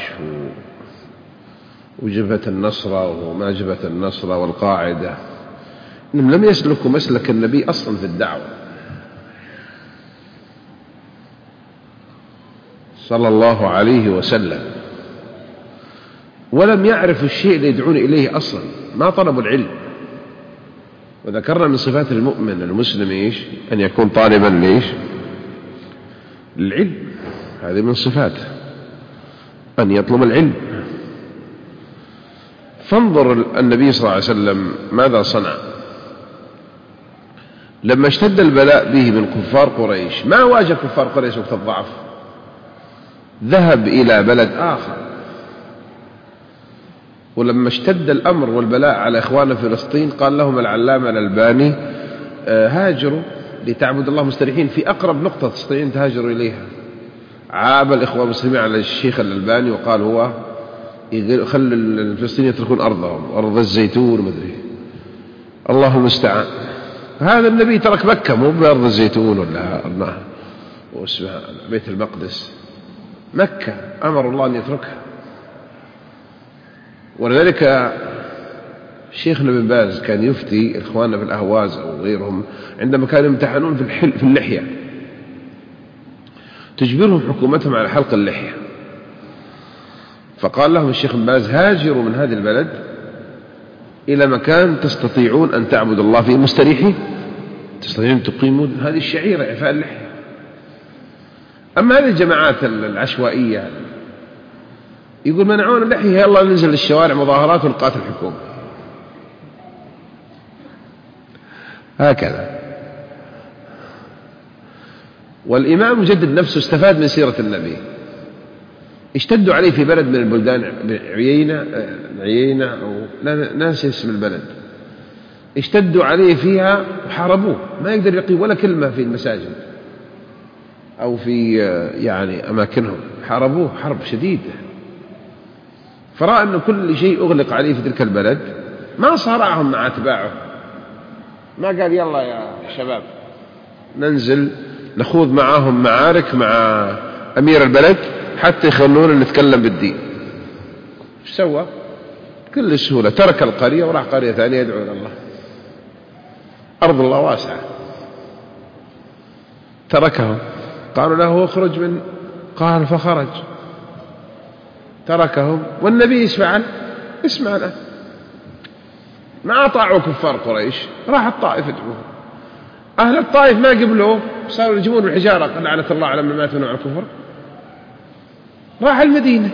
وجبهة النصرة وما جبهة النصرة والقاعدة، إنهم لم يسلكوا مسلك النبي أصلا في الدعوة صلى الله عليه وسلم، ولم يعرفوا الشيء اللي يدعون إليه أصلا، ما طلبوا العلم. وذكرنا من صفات المؤمن المسلم إيش؟ أن يكون طالبا ليش؟ العلم، هذه من صفاته أن يطلب العلم. فانظر النبي صلى الله عليه وسلم ماذا صنع لما اشتد البلاء به من كفار قريش. ما واجه كفار قريش وقت الضعف، ذهب إلى بلد آخر. ولما اشتد الأمر والبلاء على إخوان فلسطين قال لهم العلامة الألباني: هاجروا لتعبد الله مستريحين في أقرب نقطة تستطيعون تهاجروا إليها. عاب الإخوان المسلمين على الشيخ الألباني وقال هو خل الفلسطينيين يتركون أرضهم، أرض الزيتون مدري، الله المستعان. هذا النبي ترك مكة، مو بأرض الزيتون ولا واسمها بيت المقدس، مكة أمر الله أن يتركها. ولذلك شيخنا بن باز كان يفتي إخواننا في الأهواز أو غيرهم عندما كانوا يمتحنون في اللحية، تجبرهم حكومتهم على حلق اللحية، فقال لهم الشيخ بن باز: هاجروا من هذه البلد إلى مكان تستطيعون أن تعبدوا الله فيه مستريحين، تستطيعون تقيمون هذه الشعيرة إعفاء اللحية. أما هذه الجماعات العشوائية يقول منعون اللحية، يلا ننزل للشوارع مظاهرات ونقاتل الحكومة، هكذا. والإمام مجدد نفسه استفاد من سيرة النبي. اشتدوا عليه في بلد من البلدان، عيينة أو لا ناسي اسم البلد، اشتدوا عليه فيها وحاربوه، ما يقدر يقيم ولا كلمة في المساجد أو في يعني أماكنهم، حاربوه حرب شديدة. فرأى أن كل شيء أغلق عليه في تلك البلد، ما صارعهم مع أتباعه، ما قال يلا يا شباب ننزل نخوض معهم معارك مع أمير البلد حتى يخلونا نتكلم بالدين. ايش سوى؟ بكل سهولة ترك القرية وراح قرية ثانية يدعو إلى الله. أرض الله واسعة. تركهم، قالوا له اخرج من، قال فخرج، تركهم. والنبي يسمع له، ما أطاعوا كفار قريش، راح الطائف يدعوهم. أهل الطائف ما قبلوه، صاروا يجيبون بالحجارة لعنة الله على من ماتوا على الكفر. راح المدينة.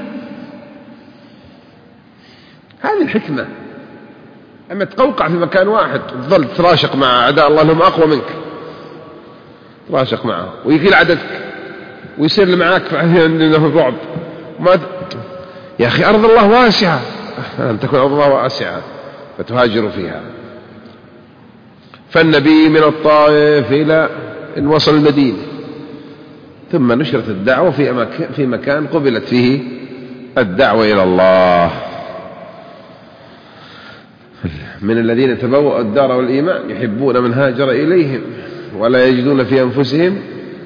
هذه الحكمة. أما تقوقع في مكان واحد تظل تراشق مع أعداء الله لهم أقوى منك، تراشق معه ويقل عددك ويصير اللي معاك عندهم رعب. يا أخي أرض الله واسعة، أن تكون أرض الله واسعة فتهاجر فيها. فالنبي من الطائف إلى أن وصل المدينة، ثم نشرت الدعوة في مكان قبلت فيه الدعوة إلى الله. من الذين تبوأوا الدار والإيمان يحبون من هاجر إليهم ولا يجدون في أنفسهم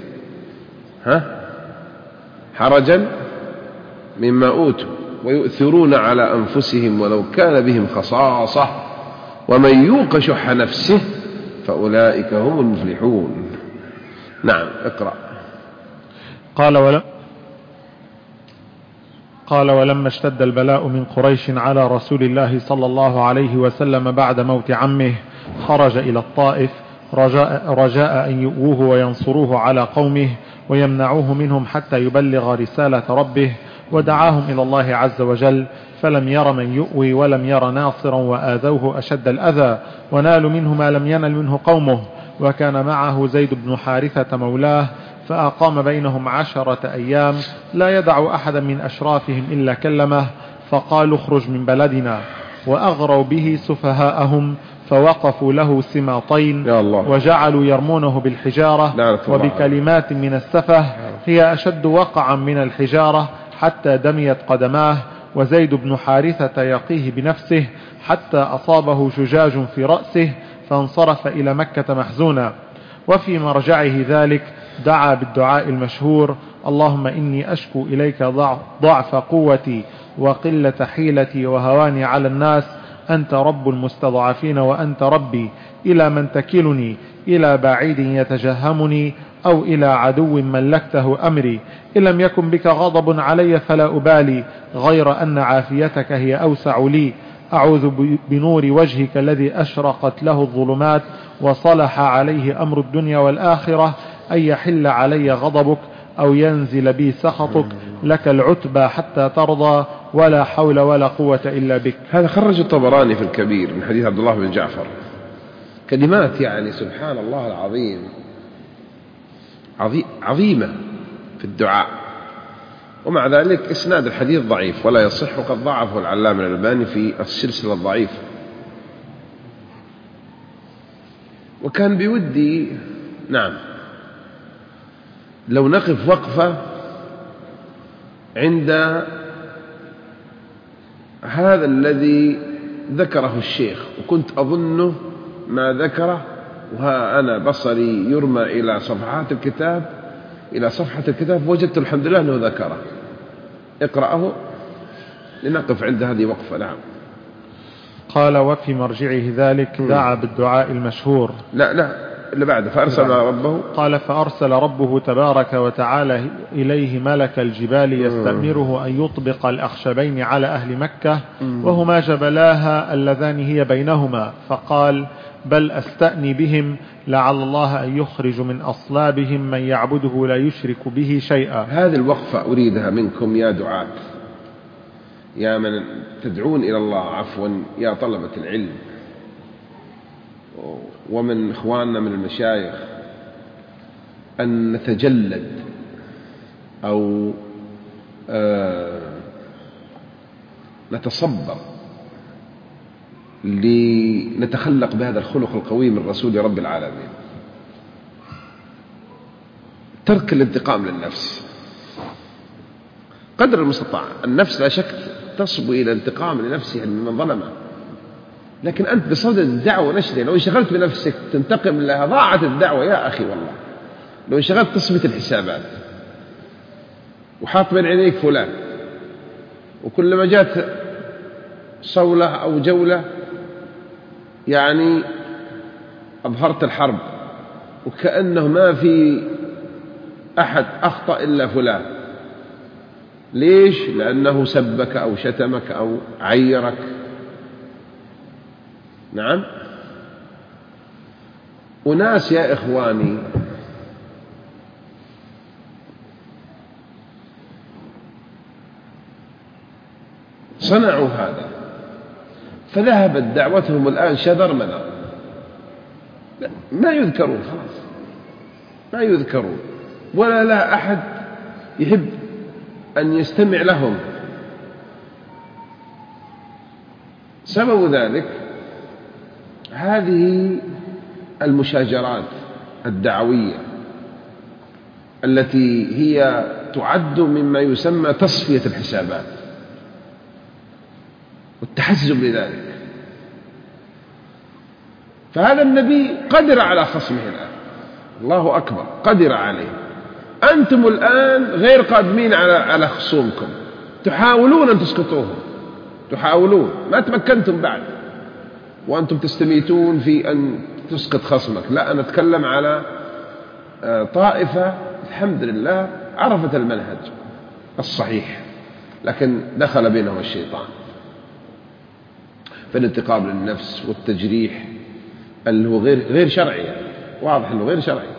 حرجا مما أوتوا ويؤثرون على أنفسهم ولو كان بهم خصاصة ومن يوق شح نفسه فأولئك هم المفلحون. نعم اقرأ. قال ولما اشتد البلاء من قريش على رسول الله صلى الله عليه وسلم بعد موت عمه خرج إلى الطائف رجاء أن يؤوه وينصروه على قومه ويمنعوه منهم حتى يبلغ رسالة ربه، ودعاهم إلى الله عز وجل، فلم ير من يؤوي ولم ير ناصرا وآذوه أشد الأذى ونالوا منه ما لم ينل منه قومه. وكان معه زيد بن حارثة مولاه، فأقام بينهم 10 أيام لا يدع أحدا من أشرافهم إلا كلمه، فقالوا اخرج من بلدنا، وأغروا به سفهاءهم فوقفوا له سماطين وجعلوا يرمونه بالحجارة وبكلمات من السفه هي أشد وقعا من الحجارة حتى دميت قدماه، وزيد بن حارثة يقيه بنفسه حتى أصابه شجاج في رأسه فانصرف إلى مكة محزونا. وفي مرجعه ذلك دعا بالدعاء المشهور: اللهم إني أشكو إليك ضعف قوتي وقلة حيلتي وهواني على الناس، أنت رب المستضعفين وأنت ربي، إلى من تكلني؟ إلى بعيد يتجهمني أو إلى عدو ملكته أمري؟ إن لم يكن بك غضب علي فلا أبالي، غير أن عافيتك هي أوسع لي. أعوذ بنور وجهك الذي أشرقت له الظلمات وصلح عليه أمر الدنيا والآخرة أن يحل علي غضبك أو ينزل بي سخطك، لك العتبى حتى ترضى، ولا حول ولا قوة إلا بك. هذا خرج الطبراني في الكبير من حديث عبد الله بن جعفر. كلمات يعني سبحان الله العظيم عظيمة في الدعاء، ومع ذلك إسناد الحديث ضعيف ولا يصح، وقد ضعفه العلامة الألباني في السلسلة الضعيفة. وكان بودي لو نقف وقفة عند هذا الذي ذكره الشيخ، وكنت أظنه ما ذكره، وها أنا بصري يرمى إلى صفحة الكتاب وجدت الحمد لله أنه ذكره. اقرأه لنقف عند هذه وقفة. نعم. قال وفي مرجعه ذلك دعا بالدعاء المشهور. لا اللي بعده فأرسل ربه. قال فأرسل ربه تبارك وتعالى إليه ملك الجبال يستأمره أن يطبق الأخشبين على أهل مكة وهما جبلاها اللذان هي بينهما، فقال بل أستأني بهم لعل الله أن يخرج من أصلابهم من يعبده لا يشرك به شيئا. هذه الوقفة أريدها منكم يا دعاة، يا من تدعون إلى الله، عفوا يا طلبة العلم ومن إخواننا من المشايخ، أن نتجلد أو نتصبر لنتخلق بهذا الخلق القوي من رسول رب العالمين. ترك الانتقام للنفس قدر المستطاع. النفس لا شك تصبو إلى انتقام لنفسها من ظلمه، لكن أنت بصدد الدعوة ونشرها، لو انشغلت بنفسك تنتقم لها ضاعت الدعوة يا أخي. والله لو انشغلت تصفية الحسابات وحاط بين عينيك فلان، وكلما جات صولة أو جولة يعني أظهرت الحرب، وكأنه ما في أحد أخطأ إلا فلان. ليش؟ لأنه سبك أو شتمك أو عيرك. نعم. وناس يا إخواني صنعوا هذا، فذهبت دعوتهم الآن شذر منار، ما يذكرون، خلاص ما يذكرون، ولا لا أحد يحب أن يستمع لهم. سبب ذلك هذه المشاجرات الدعوية التي هي تعد مما يسمى تصفية الحسابات والتحزب لذلك. فهذا النبي قدر على خصمه الآن، الله أكبر، قدر عليه. أنتم الآن غير قادمين على خصومكم، تحاولون أن تسقطوهم، تحاولون، ما تمكنتم بعد، وأنتم تستميتون في أن تسقط خصمك. لا، أنا أتكلم على طائفة الحمد لله عرفت المنهج الصحيح، لكن دخل بينهم الشيطان في الانتقام للنفس والتجريح اللي هو غير شرعي، يعني واضح أنه غير شرعي.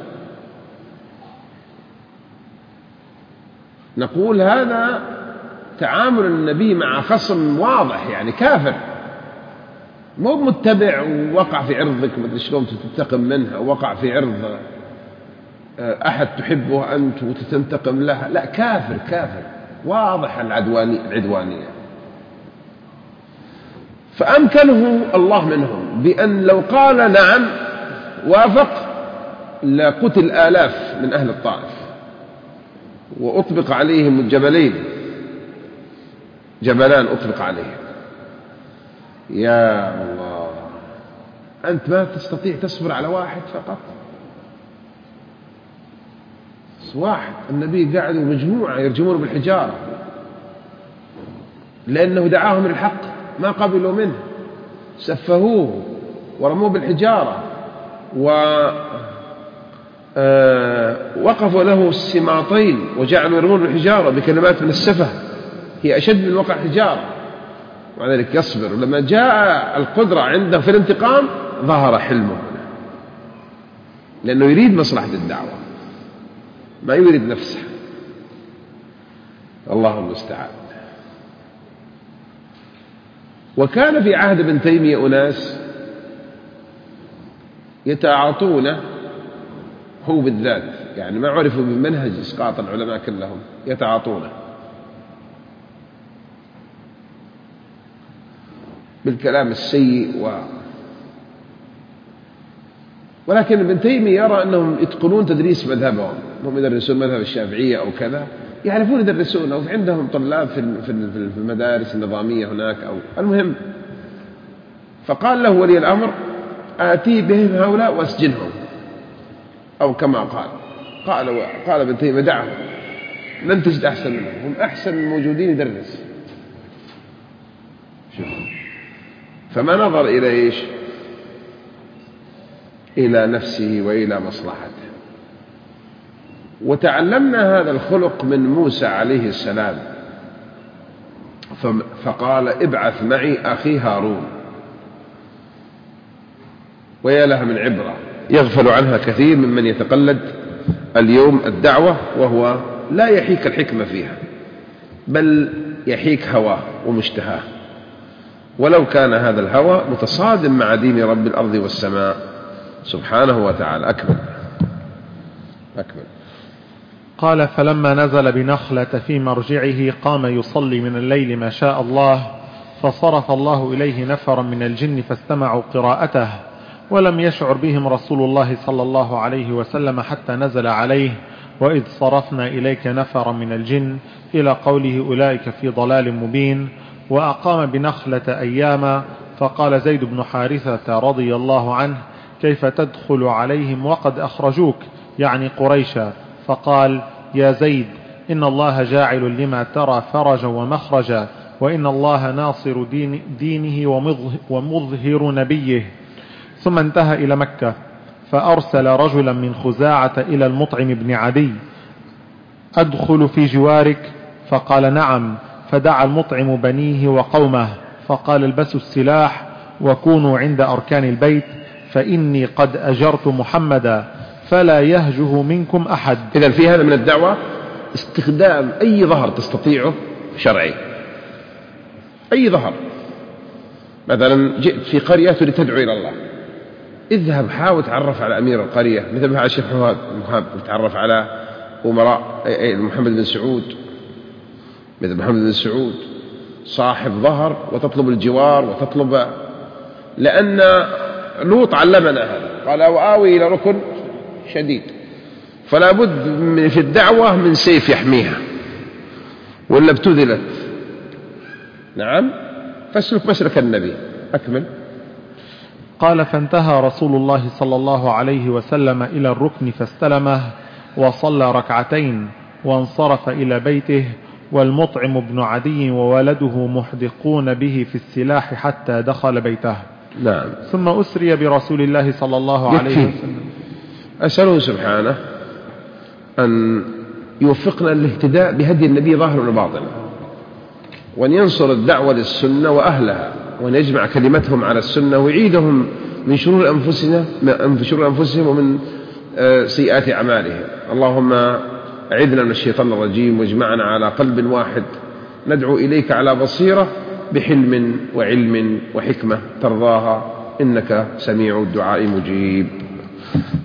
نقول هذا تعامل النبي مع خصم واضح، يعني كافر، مو متبع ووقع في عرضك ما شلون تنتقم منها، ووقع في عرض أحد تحبه أنت وتنتقم لها، لا، كافر واضح العدوانية. فأمكنه الله منهم بأن لو قال نعم وافق لقتل آلاف من أهل الطائف، وأطبق عليهم الجبلين، جبلان أطبق عليهم. يا الله، أنت ما تستطيع تصبر على واحد فقط، واحد. النبي قاعد ومجموعة يرجمون بالحجارة لأنه دعاهم للحق، ما قبلوا منه، سفهوه ورموه بالحجارة، ووقفوا له السماطين وجعلوا يرمون بالحجارة بكلمات من السفه هي أشد من وقع حجارة، وعلى ذلك يصبر. ولما جاء القدرة عنده في الانتقام ظهر حلمه، لأنه يريد مصلحة الدعوة، ما يريد نفسه. الله المستعان. وكان في عهد ابن تيمية أناس يتعاطونه هو بالذات، يعني ما عرفوا بمنهج إسقاط العلماء كلهم، يتعاطونه بالكلام السيء ولكن ابن تيمية يرى أنهم يتقنون تدريس مذهبهم، هم يدرسون مذهب الشافعية أو كذا، يعرفون يدرسون، أو عندهم طلاب في المدارس النظامية هناك، أو المهم. فقال له ولي الأمر آتي بهم هؤلاء واسجنهم، أو كما قال ابن تيمية دعهم، لن تجد أحسن منهم، هم أحسن الموجودين يدرس. فما نظر إلى إيش؟ إلى نفسه وإلى مصلحته. وتعلمنا هذا الخلق من موسى عليه السلام، فقال ابعث معي أخي هارون. ويا لها من عبرة يغفل عنها كثير ممن يتقلد اليوم الدعوة، وهو لا يحيك الحكمة فيها، بل يحيك هواه ومشتهاه، ولو كان هذا الهوى متصادم مع دين رب الأرض والسماء سبحانه وتعالى. أكمل. قال فلما نزل بنخلة في مرجعه قام يصلي من الليل ما شاء الله، فصرف الله إليه نفرا من الجن فاستمعوا قراءته، ولم يشعر بهم رسول الله صلى الله عليه وسلم حتى نزل عليه وإذ صرفنا إليك نفرا من الجن إلى قوله أولئك في ضلال مبين. وأقام بنخلة أياما، فقال زيد بن حارثة رضي الله عنه كيف تدخل عليهم وقد أخرجوك، يعني قريشا؟ فقال يا زيد إن الله جاعل لما ترى فرجا ومخرجا، وإن الله ناصر دينه ومظهر نبيه. ثم انتهى إلى مكة، فأرسل رجلا من خزاعة إلى المطعم بن عدي أدخل في جوارك؟ فقال نعم. فدعا المطعم بنيه وقومه، فقال البسوا السلاح وكونوا عند أركان البيت، فإني قد أجرت محمدا فلا يهجه منكم أحد. إذن في هذا من الدعوة استخدام أي ظهر تستطيعه شرعي، أي ظهر. مثلا جئت في قرية تريد تدعو إلى الله، اذهب حاول تعرف على أمير القرية، مثل ما الشيخ محمد تعرف على أمراء محمد بن سعود، مثل محمد بن سعود صاحب ظهر وتطلب الجوار وتطلب، لأن لوط علمنا هذا، قال وآوي إلى ركن شديد. فلا بد في الدعوة من سيف يحميها ولا ابتذلت. نعم، فاسلك مسلك النبي. أكمل. قال فانتهى رسول الله صلى الله عليه وسلم إلى الركن فاستلمه وصلى ركعتين وانصرف إلى بيته، والمطعم بن عدي وولده محدقون به في السلاح حتى دخل بيته. نعم. ثم أسري برسول الله صلى الله عليه وسلم. أسأله سبحانه أن يوفقنا الاهتداء بهدي النبي ظاهرا وباطنا، وأن ينصر الدعوة للسنة وأهلها، وأن يجمع كلمتهم على السنة ويعيدهم من شرور أنفسهم ومن سيئات أعمالهم. اللهم أعذنا من الشيطان الرجيم واجمعنا على قلب واحد ندعو إليك على بصيرة بحلم وعلم وحكمة ترضاها، إنك سميع الدعاء مجيب.